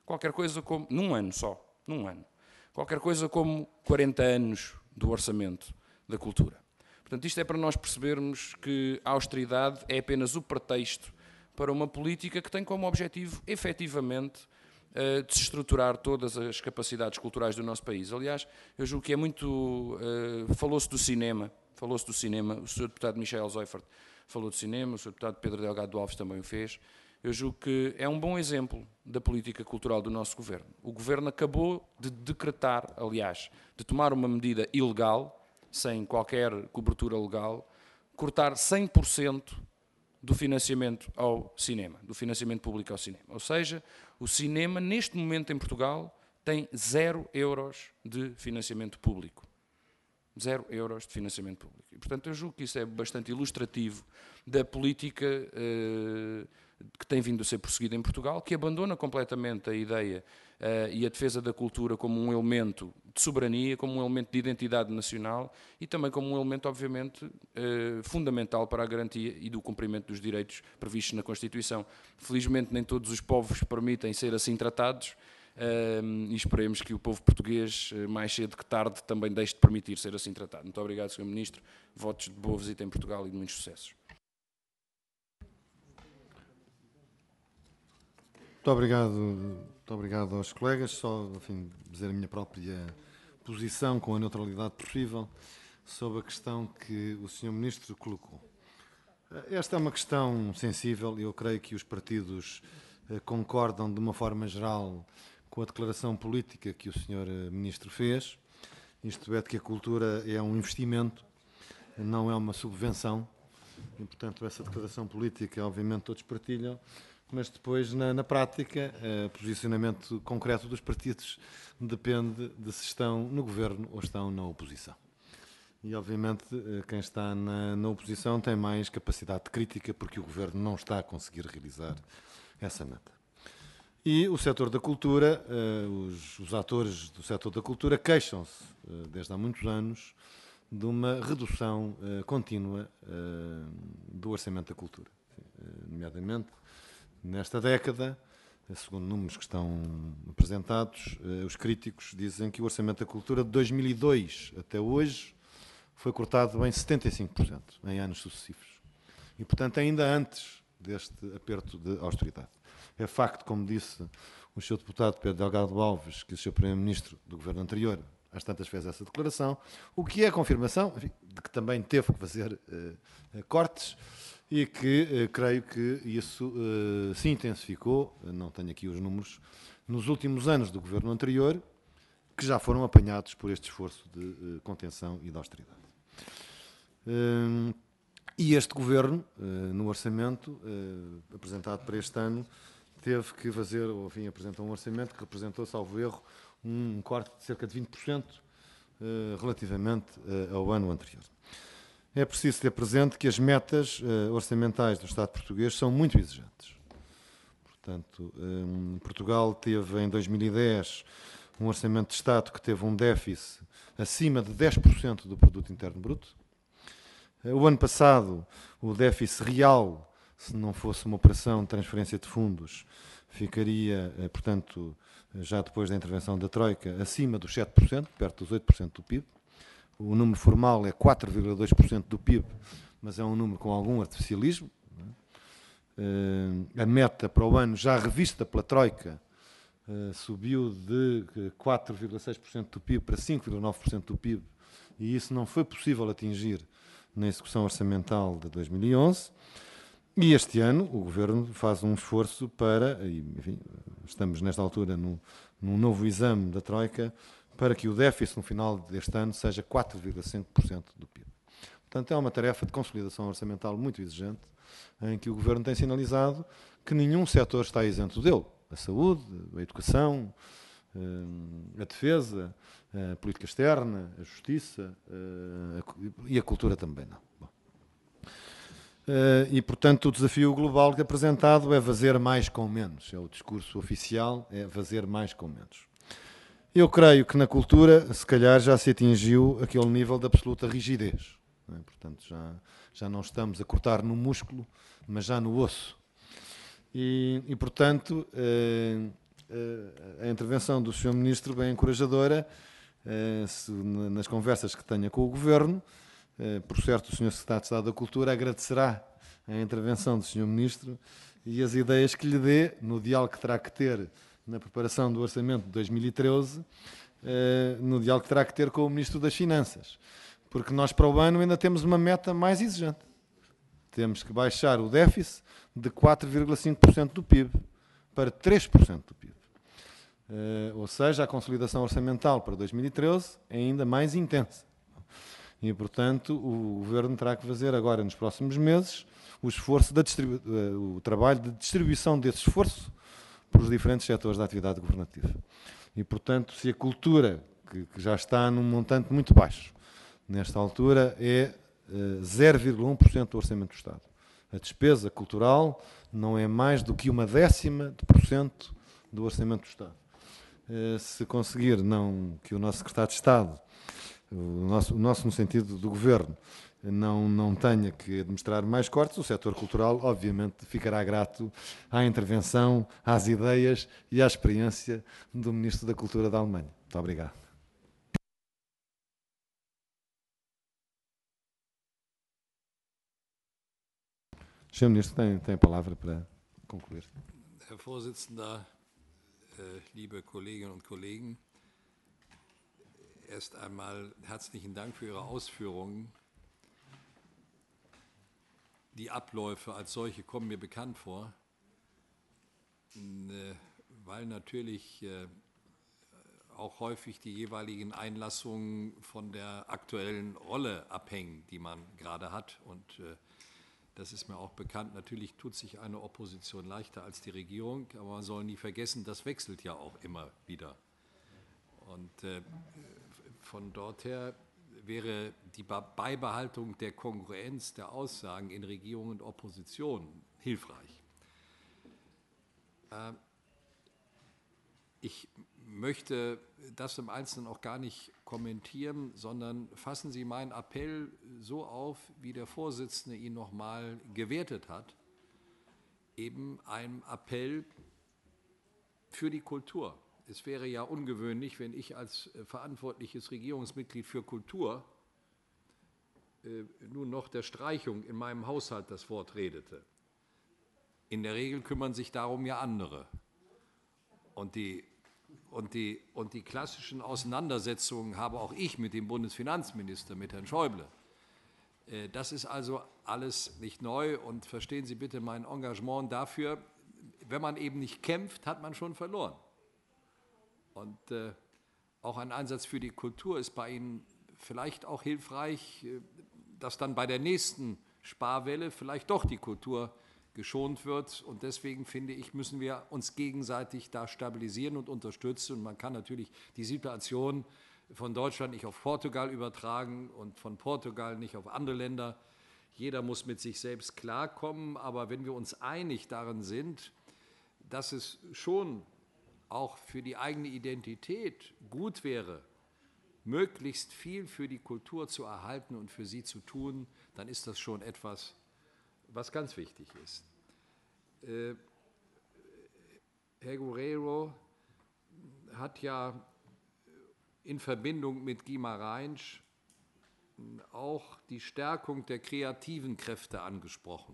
qualquer coisa como, num ano só, num ano, qualquer coisa como quarenta anos do orçamento da cultura. Portanto, isto é para nós percebermos que a austeridade é apenas o pretexto para uma política que tem como objetivo, efetivamente, uh, desestruturar todas as capacidades culturais do nosso país. Aliás, eu julgo que é muito... Uh, falou-se do cinema, falou-se do cinema, o senhor deputado Michel Zoifert falou do cinema, o senhor deputado Pedro Delgado Alves também o fez. Eu julgo que é um bom exemplo da política cultural do nosso governo. O governo acabou de decretar, aliás, de tomar uma medida ilegal, sem qualquer cobertura legal, cortar cem por cento do financiamento ao cinema, do financiamento público ao cinema. Ou seja, o cinema, neste momento em Portugal, tem zero euros de financiamento público. Zero euros de financiamento público. E, portanto, eu julgo que isso é bastante ilustrativo da política eh, que tem vindo a ser prosseguida em Portugal, que abandona completamente a ideia uh, e a defesa da cultura como um elemento de soberania, como um elemento de identidade nacional e também como um elemento, obviamente, uh, fundamental para a garantia e do cumprimento dos direitos previstos na Constituição. Felizmente, nem todos os povos permitem ser assim tratados uh, e esperemos que o povo português, uh, mais cedo que tarde, também deixe de permitir ser assim tratado. Muito obrigado, senhor Ministro. Votos de boa visita em Portugal e de muitos sucessos. Muito obrigado, muito obrigado aos colegas. Só, enfim, dizer a minha própria posição com a neutralidade possível sobre a questão que o senhor Ministro colocou. Esta é uma questão sensível e eu creio que os partidos concordam de uma forma geral com a declaração política que o senhor Ministro fez. Isto é de que a cultura é um investimento, não é uma subvenção. E, portanto, essa declaração política, obviamente, todos partilham. Mas depois, na, na prática, o posicionamento concreto dos partidos depende de se estão no governo ou estão na oposição. E, obviamente, quem está na, na oposição tem mais capacidade de crítica porque o governo não está a conseguir realizar essa meta. E o setor da cultura, os, os atores do setor da cultura queixam-se, desde há muitos anos, de uma redução contínua do orçamento da cultura, nomeadamente. Nesta década, segundo números que estão apresentados, os críticos dizem que o orçamento da cultura de dois mil e dois até hoje foi cortado em setenta e cinco por cento em anos sucessivos. E, portanto, ainda antes deste aperto de austeridade. É facto, como disse o senhor deputado Pedro Delgado Alves, que o senhor Primeiro-Ministro do governo anterior às tantas fez essa declaração, o que é a confirmação, enfim, de que também teve que fazer uh, cortes, e que eh, creio que isso eh, se intensificou, não tenho aqui os números, nos últimos anos do governo anterior, que já foram apanhados por este esforço de eh, contenção e de austeridade. Eh, e este governo, eh, no orçamento eh, apresentado para este ano, teve que fazer, ou enfim, apresentou um orçamento que representou, salvo erro, um corte de cerca de vinte por cento eh, relativamente eh, ao ano anterior. É preciso ter presente que as metas uh, orçamentais do Estado português são muito exigentes. Portanto, um, Portugal teve em dois mil e dez um orçamento de Estado que teve um déficit acima de dez por cento do produto interno bruto. Uh, o ano passado, o déficit real, se não fosse uma operação de transferência de fundos, ficaria, uh, portanto, já depois da intervenção da Troika, acima dos sete por cento, perto dos oito por cento do P I B. O número formal é quatro vírgula dois por cento do P I B, mas é um número com algum artificialismo. A meta para o ano, já revista pela Troika, subiu de quatro vírgula seis por cento do P I B para cinco vírgula nove por cento do P I B, e isso não foi possível atingir na execução orçamental de dois mil e onze. E este ano o Governo faz um esforço para, enfim, estamos nesta altura no, num novo exame da Troika, para que o déficit no final deste ano seja quatro vírgula cinco por cento do P I B. Portanto, é uma tarefa de consolidação orçamental muito exigente, em que o Governo tem sinalizado que nenhum setor está isento dele. A saúde, a educação, a defesa, a política externa, a justiça e a cultura também não. Bom. E, portanto, o desafio global que é apresentado é fazer mais com menos. É o discurso oficial, é fazer mais com menos. Eu creio que na cultura, se calhar, já se atingiu aquele nível de absoluta rigidez. Não é? Portanto, já, já não estamos a cortar no músculo, mas já no osso. E, e portanto, eh, uh, a intervenção do senhor Ministro bem encorajadora, uh, se, nas conversas que tenha com o Governo. Uh, por certo, o senhor Secretário de Estado da Cultura agradecerá a intervenção do senhor Ministro e as ideias que lhe dê no diálogo que terá que ter na preparação do Orçamento de dois mil e treze, uh, no diálogo que terá que ter com o Ministro das Finanças. Porque nós para o ano ainda temos uma meta mais exigente. Temos que baixar o déficit de quatro vírgula cinco por cento do P I B para três por cento do P I B. Uh, ou seja, a consolidação orçamental para dois mil e treze é ainda mais intensa. E, portanto, o Governo terá que fazer agora, nos próximos meses, o, esforço da distribu- o trabalho de distribuição desse esforço para os diferentes setores da atividade governativa. E, portanto, se a cultura, que, que já está num montante muito baixo, nesta altura é uh, zero vírgula um por cento do Orçamento do Estado. A despesa cultural não é mais do que uma décima de por cento do Orçamento do Estado. Uh, se conseguir não, que o nosso Secretário de Estado, o nosso, o nosso no sentido do Governo, não, não tenha que administrar mais cortes, o setor cultural, obviamente, ficará grato à intervenção, às ideias e à experiência do Ministro da Cultura da Alemanha. Muito obrigado. O senhor Ministro tem, tem a palavra para concluir. Herr Vorsitzender, liebe Kolleginnen und Kollegen, erst einmal herzlichen Dank für Ihre Ausführungen. Die Abläufe als solche kommen mir bekannt vor, weil natürlich auch häufig die jeweiligen Einlassungen von der aktuellen Rolle abhängen, die man gerade hat. Und das ist mir auch bekannt. Natürlich tut sich eine Opposition leichter als die Regierung, aber man soll nie vergessen, das wechselt ja auch immer wieder. Und äh, von dort her wäre die Beibehaltung der Kongruenz der Aussagen in Regierung und Opposition hilfreich. Äh, ich möchte das im Einzelnen auch gar nicht kommentieren, sondern fassen Sie meinen Appell so auf, wie der Vorsitzende ihn noch mal gewertet hat, eben ein Appell für die Kultur. Es wäre ja ungewöhnlich, wenn ich als verantwortliches Regierungsmitglied für Kultur äh, nun noch der Streichung in meinem Haushalt das Wort redete. In der Regel kümmern sich darum ja andere. Und die, und die, und die klassischen Auseinandersetzungen habe auch ich mit dem Bundesfinanzminister, mit Herrn Schäuble. Äh, das ist also alles nicht neu. Und verstehen Sie bitte mein Engagement dafür, wenn man eben nicht kämpft, hat man schon verloren. Und äh, auch ein Einsatz für die Kultur ist bei Ihnen vielleicht auch hilfreich, äh, dass dann bei der nächsten Sparwelle vielleicht doch die Kultur geschont wird. Und deswegen finde ich, müssen wir uns gegenseitig da stabilisieren und unterstützen. Und man kann natürlich die Situation von Deutschland nicht auf Portugal übertragen und von Portugal nicht auf andere Länder. Jeder muss mit sich selbst klarkommen. Aber wenn wir uns einig darin sind, dass es schon auch für die eigene Identität gut wäre, möglichst viel für die Kultur zu erhalten und für sie zu tun, dann ist das schon etwas, was ganz wichtig ist. Äh, Herr Guerreiro hat ja in Verbindung mit Guimarães auch die Stärkung der kreativen Kräfte angesprochen.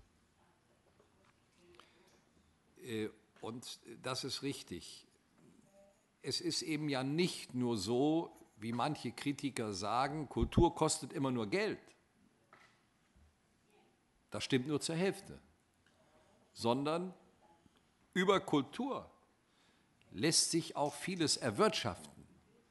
Äh, Und das ist richtig. Es ist eben ja nicht nur so, wie manche Kritiker sagen, Kultur kostet immer nur Geld. Das stimmt nur zur Hälfte. Sondern über Kultur lässt sich auch vieles erwirtschaften.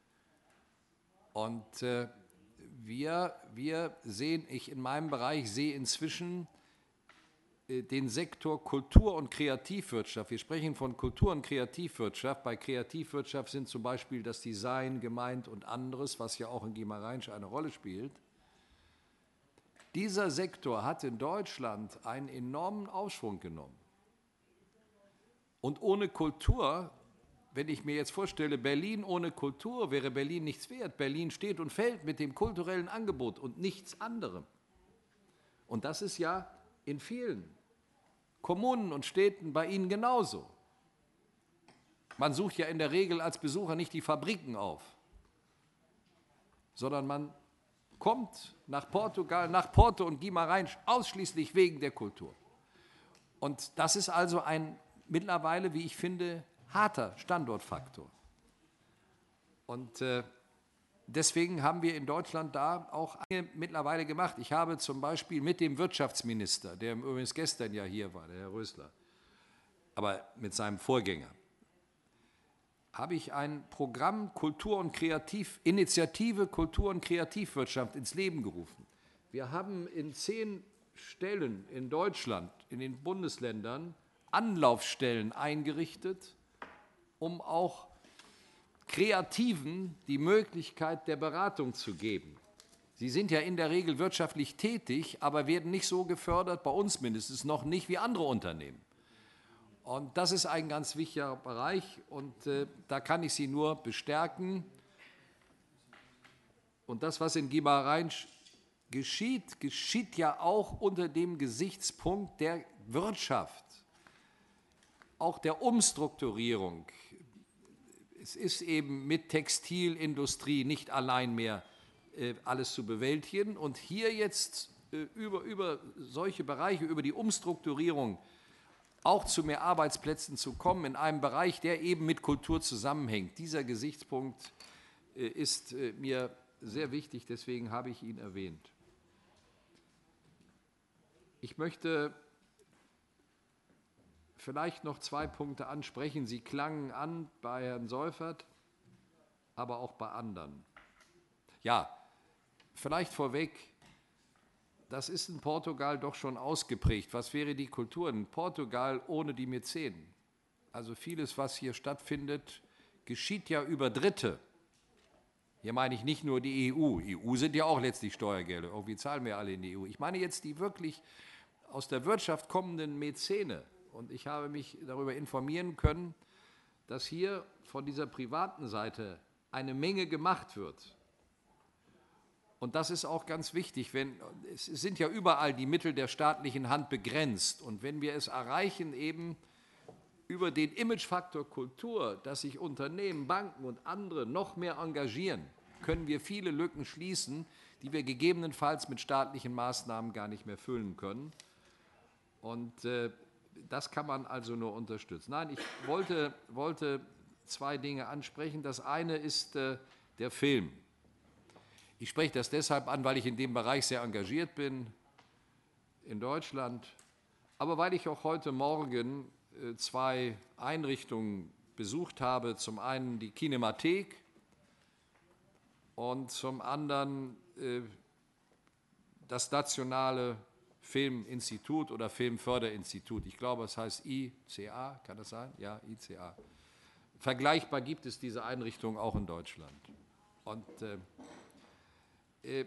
Und äh, wir, wir sehen, ich in meinem Bereich sehe inzwischen den Sektor Kultur- und Kreativwirtschaft. Wir sprechen von Kultur- und Kreativwirtschaft. Bei Kreativwirtschaft sind zum Beispiel das Design gemeint und anderes, was ja auch in Guimarães eine Rolle spielt. Dieser Sektor hat in Deutschland einen enormen Aufschwung genommen. Und ohne Kultur, wenn ich mir jetzt vorstelle, Berlin ohne Kultur, wäre Berlin nichts wert. Berlin steht und fällt mit dem kulturellen Angebot und nichts anderem. Und das ist ja in vielen Kommunen und Städten bei Ihnen genauso. Man sucht ja in der Regel als Besucher nicht die Fabriken auf, sondern man kommt nach Portugal, nach Porto und Guimarães ausschließlich wegen der Kultur. Und das ist also ein mittlerweile, wie ich finde, harter Standortfaktor. Und äh, deswegen haben wir in Deutschland da auch mittlerweile gemacht. Ich habe zum Beispiel mit dem Wirtschaftsminister, der übrigens gestern ja hier war, der Herr Rösler, aber mit seinem Vorgänger, habe ich ein Programm Kultur und Kreativ, Initiative Kultur und Kreativwirtschaft ins Leben gerufen. Wir haben in zehn Stellen in Deutschland, in den Bundesländern, Anlaufstellen eingerichtet, um auch Kreativen die Möglichkeit der Beratung zu geben. Sie sind ja in der Regel wirtschaftlich tätig, aber werden nicht so gefördert, bei uns mindestens noch nicht, wie andere Unternehmen. Und das ist ein ganz wichtiger Bereich und äh, da kann ich Sie nur bestärken. Und das, was in Guimarães geschieht, geschieht ja auch unter dem Gesichtspunkt der Wirtschaft, auch der Umstrukturierung. Es ist eben mit Textilindustrie nicht allein mehr äh, alles zu bewältigen. Und hier jetzt äh, über, über solche Bereiche, über die Umstrukturierung auch zu mehr Arbeitsplätzen zu kommen, in einem Bereich, der eben mit Kultur zusammenhängt. Dieser Gesichtspunkt äh, ist äh, mir sehr wichtig, deswegen habe ich ihn erwähnt. Ich möchte vielleicht noch zwei Punkte ansprechen. Sie klangen an bei Herrn Seufert, aber auch bei anderen. Ja, vielleicht vorweg, das ist in Portugal doch schon ausgeprägt. Was wäre die Kultur in Portugal ohne die Mäzenen? Also vieles, was hier stattfindet, geschieht ja über Dritte. Hier meine ich nicht nur die E U. E U sind ja auch letztlich Steuergelder. Irgendwie zahlen wir alle in die E U. Ich meine jetzt die wirklich aus der Wirtschaft kommenden Mäzene. Und ich habe mich darüber informieren können, dass hier von dieser privaten Seite eine Menge gemacht wird. Und das ist auch ganz wichtig, wenn, es sind ja überall die Mittel der staatlichen Hand begrenzt. Und wenn wir es erreichen, eben über den Imagefaktor Kultur, dass sich Unternehmen, Banken und andere noch mehr engagieren, können wir viele Lücken schließen, die wir gegebenenfalls mit staatlichen Maßnahmen gar nicht mehr füllen können. Und äh, das kann man also nur unterstützen. Nein, ich wollte, wollte zwei Dinge ansprechen. Das eine ist äh, der Film. Ich spreche das deshalb an, weil ich in dem Bereich sehr engagiert bin in Deutschland, aber weil ich auch heute Morgen äh, zwei Einrichtungen besucht habe. Zum einen die Kinemathek und zum anderen äh, das Nationale Filminstitut oder Filmförderinstitut. Ich glaube, es heißt I C A, kann das sein? Ja, I C A. Vergleichbar gibt es diese Einrichtungen auch in Deutschland. Und äh, äh,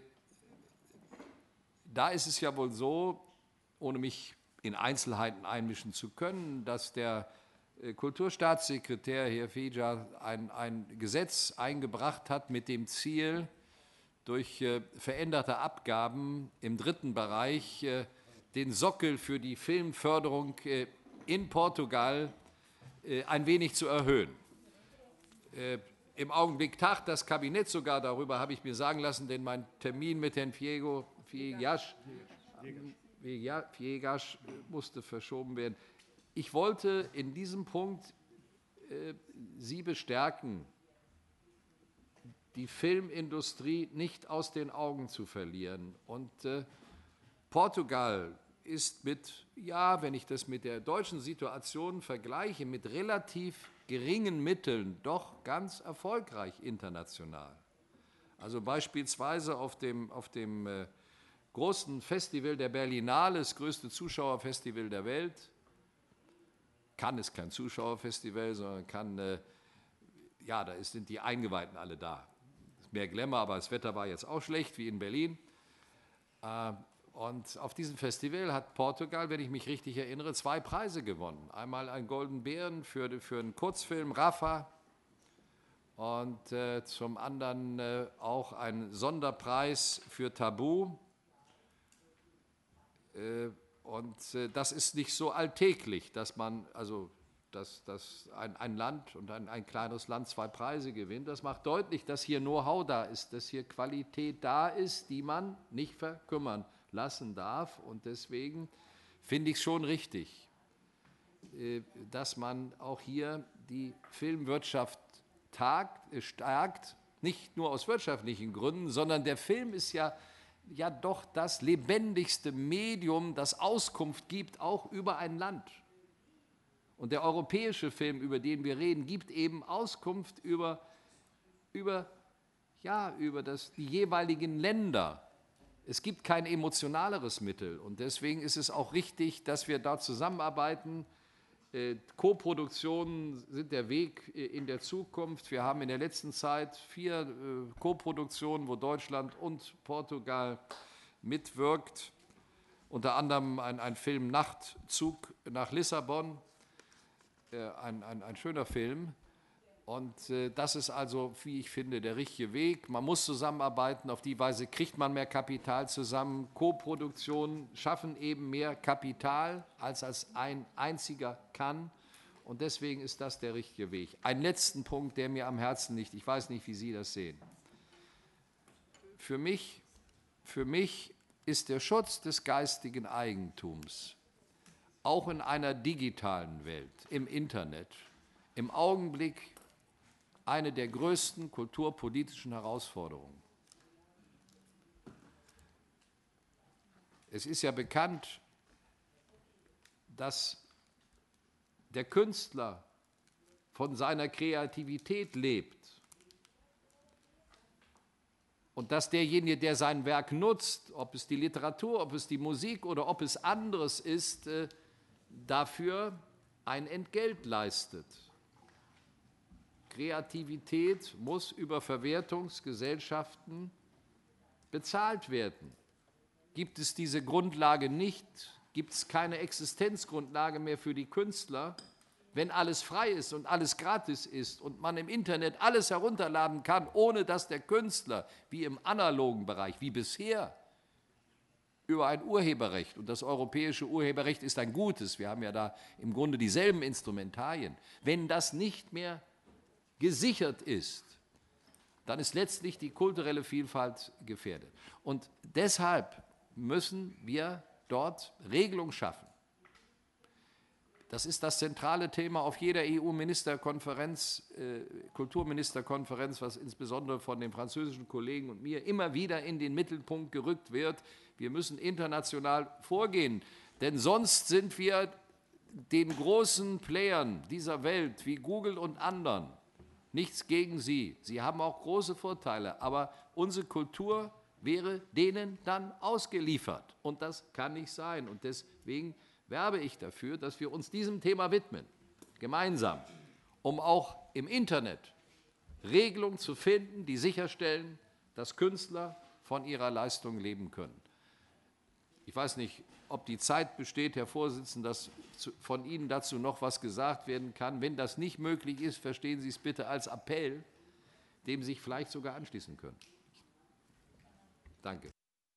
da ist es ja wohl so, ohne mich in Einzelheiten einmischen zu können, dass der äh, Kulturstaatssekretär, Herr Feja, ein, ein Gesetz eingebracht hat mit dem Ziel, durch äh, veränderte Abgaben im dritten Bereich äh, den Sockel für die Filmförderung äh, in Portugal äh, ein wenig zu erhöhen. Äh, Im Augenblick tagt das Kabinett sogar darüber, habe ich mir sagen lassen, denn mein Termin mit Herrn Fiego, Viegas, Viegas musste verschoben werden. Ich wollte in diesem Punkt äh, Sie bestärken, die Filmindustrie nicht aus den Augen zu verlieren. Und äh, Portugal ist mit, ja, wenn ich das mit der deutschen Situation vergleiche, mit relativ geringen Mitteln doch ganz erfolgreich international. Also beispielsweise auf dem, auf dem äh, großen Festival der Berlinale, das größte Zuschauerfestival der Welt. Cannes ist kein Zuschauerfestival, sondern kann, äh, ja, da sind die Eingeweihten alle da. Mehr Glamour, aber das Wetter war jetzt auch schlecht, wie in Berlin. Äh, und auf diesem Festival hat Portugal, wenn ich mich richtig erinnere, zwei Preise gewonnen. Einmal einen Golden Bären für, für einen Kurzfilm, Rafa, und äh, zum anderen äh, auch einen Sonderpreis für Tabu. Äh, und äh, das ist nicht so alltäglich, dass man, also dass, dass ein, ein Land und ein, ein kleines Land zwei Preise gewinnt. Das macht deutlich, dass hier Know-how da ist, dass hier Qualität da ist, die man nicht verkümmern lassen darf. Und deswegen finde ich es schon richtig, dass man auch hier die Filmwirtschaft tagt, stärkt, nicht nur aus wirtschaftlichen Gründen, sondern der Film ist ja, ja doch das lebendigste Medium, das Auskunft gibt, auch über ein Land. Und der europäische Film, über den wir reden, gibt eben Auskunft über, über, ja, über das, die jeweiligen Länder. Es gibt kein emotionaleres Mittel. Und deswegen ist es auch richtig, dass wir da zusammenarbeiten. Äh, Co-Produktionen sind der Weg in der Zukunft. Wir haben in der letzten Zeit vier äh, Co-Produktionen, wo Deutschland und Portugal mitwirkt. Unter anderem ein, ein Film Nachtzug nach Lissabon. Ein, ein, ein schöner Film und äh, das ist also, wie ich finde, der richtige Weg. Man muss zusammenarbeiten, auf die Weise kriegt man mehr Kapital zusammen. Co-Produktionen schaffen eben mehr Kapital, als als ein einziger kann und deswegen ist das der richtige Weg. Einen letzten Punkt, der mir am Herzen liegt, ich weiß nicht, wie Sie das sehen. Für mich, für mich ist der Schutz des geistigen Eigentums auch in einer digitalen Welt, im Internet, im Augenblick eine der größten kulturpolitischen Herausforderungen. Es ist ja bekannt, dass der Künstler von seiner Kreativität lebt und dass derjenige, der sein Werk nutzt, ob es die Literatur, ob es die Musik oder ob es anderes ist, dafür ein Entgelt leistet. Kreativität muss über Verwertungsgesellschaften bezahlt werden. Gibt es diese Grundlage nicht, gibt es keine Existenzgrundlage mehr für die Künstler, wenn alles frei ist und alles gratis ist und man im Internet alles herunterladen kann, ohne dass der Künstler, wie im analogen Bereich, wie bisher, über ein Urheberrecht, und das europäische Urheberrecht ist ein gutes, wir haben ja da im Grunde dieselben Instrumentarien, wenn das nicht mehr gesichert ist, dann ist letztlich die kulturelle Vielfalt gefährdet. Und deshalb müssen wir dort Regelung schaffen. Das ist das zentrale Thema auf jeder E U-Ministerkonferenz, äh, Kulturministerkonferenz, was insbesondere von den französischen Kollegen und mir immer wieder in den Mittelpunkt gerückt wird. Wir müssen international vorgehen, denn sonst sind wir den großen Playern dieser Welt wie Google und anderen, nichts gegen sie, sie haben auch große Vorteile, aber unsere Kultur wäre denen dann ausgeliefert und das kann nicht sein und deswegen werbe ich dafür, dass wir uns diesem Thema widmen, gemeinsam, um auch im Internet Regelungen zu finden, die sicherstellen, dass Künstler von ihrer Leistung leben können. Ich weiß nicht, ob die Zeit besteht, Herr Vorsitzender, dass von Ihnen dazu noch was gesagt werden kann. Wenn das nicht möglich ist, verstehen Sie es bitte als Appell, dem Sie sich vielleicht sogar anschließen können. Danke.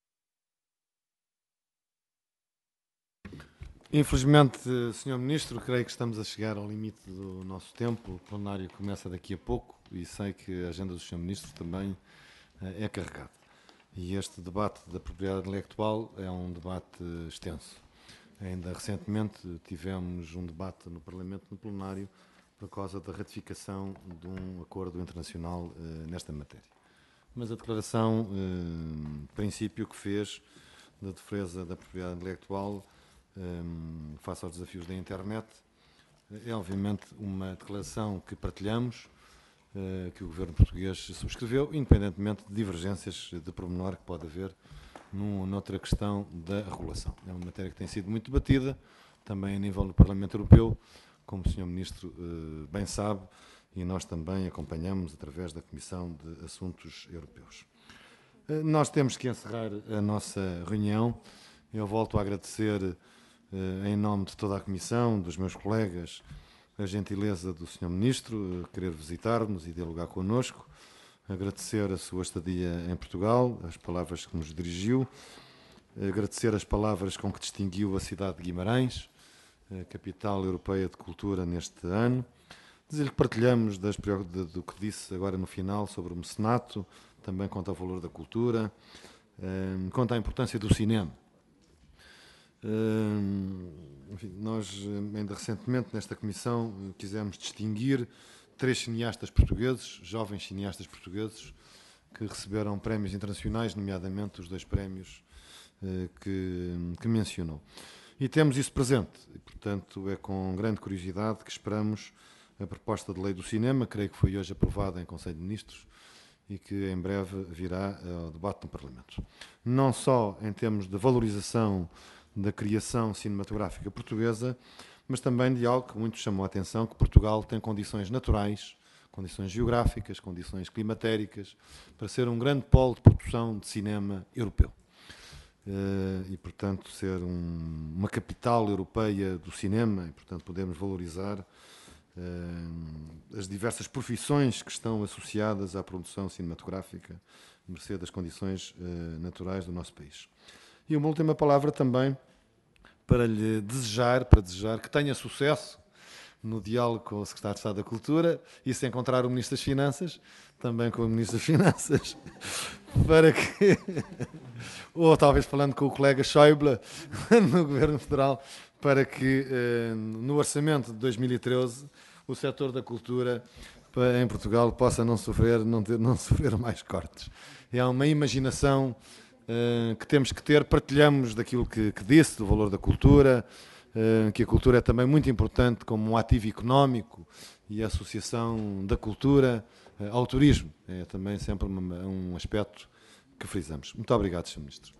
Infelizmente, senhor Ministro, creio que estamos a chegar ao limite do nosso tempo. O plenário começa daqui a pouco e sei que a agenda do senhor Ministro também é carregada. E este debate da propriedade intelectual é um debate extenso. Ainda recentemente tivemos um debate no Parlamento, no plenário, por causa da ratificação de um acordo internacional eh, nesta matéria. Mas a declaração, eh, de princípio, que fez da defesa da propriedade intelectual eh, face aos desafios da internet, é obviamente uma declaração que partilhamos, eh, que o governo português subscreveu, independentemente de divergências de pormenor que pode haver num, noutra questão da regulação. É uma matéria que tem sido muito debatida, também a nível do Parlamento Europeu, como o senhor Ministro eh, bem sabe, e nós também acompanhamos através da Comissão de Assuntos Europeus. Eh, nós temos que encerrar a nossa reunião. Eu volto a agradecer, eh, em nome de toda a Comissão, dos meus colegas, a gentileza do senhor Ministro, eh, querer visitar-nos e dialogar connosco, agradecer a sua estadia em Portugal, as palavras que nos dirigiu, agradecer as palavras com que distinguiu a cidade de Guimarães a Capital Europeia de Cultura neste ano. Dizer-lhe que partilhamos das, do que disse agora no final sobre o mecenato, também quanto ao valor da cultura, quanto à importância do cinema. Enfim, nós, ainda recentemente, nesta comissão, quisemos distinguir três cineastas portugueses, jovens cineastas portugueses, que receberam prémios internacionais, nomeadamente os dois prémios que, que mencionou. E temos isso presente, e, portanto, é com grande curiosidade que esperamos a proposta de lei do cinema, creio que foi hoje aprovada em Conselho de Ministros e que em breve virá ao debate no Parlamento. Não só em termos de valorização da criação cinematográfica portuguesa, mas também de algo que muito chamou a atenção, que Portugal tem condições naturais, condições geográficas, condições climatéricas, para ser um grande polo de produção de cinema europeu. E, portanto, ser um, uma capital europeia do cinema, e, portanto, podemos valorizar as diversas profissões que estão associadas à produção cinematográfica, mercê das condições naturais do nosso país. E uma última palavra também para lhe desejar, para desejar que tenha sucesso no diálogo com o Secretário de Estado da Cultura e se encontrar o Ministro das Finanças, também com o Ministro das Finanças, para que, ou talvez falando com o colega Schäuble no Governo Federal, para que no orçamento de dois mil e treze o setor da cultura em Portugal possa não sofrer, não ter, não sofrer mais cortes. É uma imaginação uh, que temos que ter, partilhamos daquilo que, que disse, do valor da cultura, uh, que a cultura é também muito importante como um ativo económico e a associação da cultura uh, ao turismo. É também sempre uma, um aspecto que frisamos. Muito obrigado, senhor Ministro.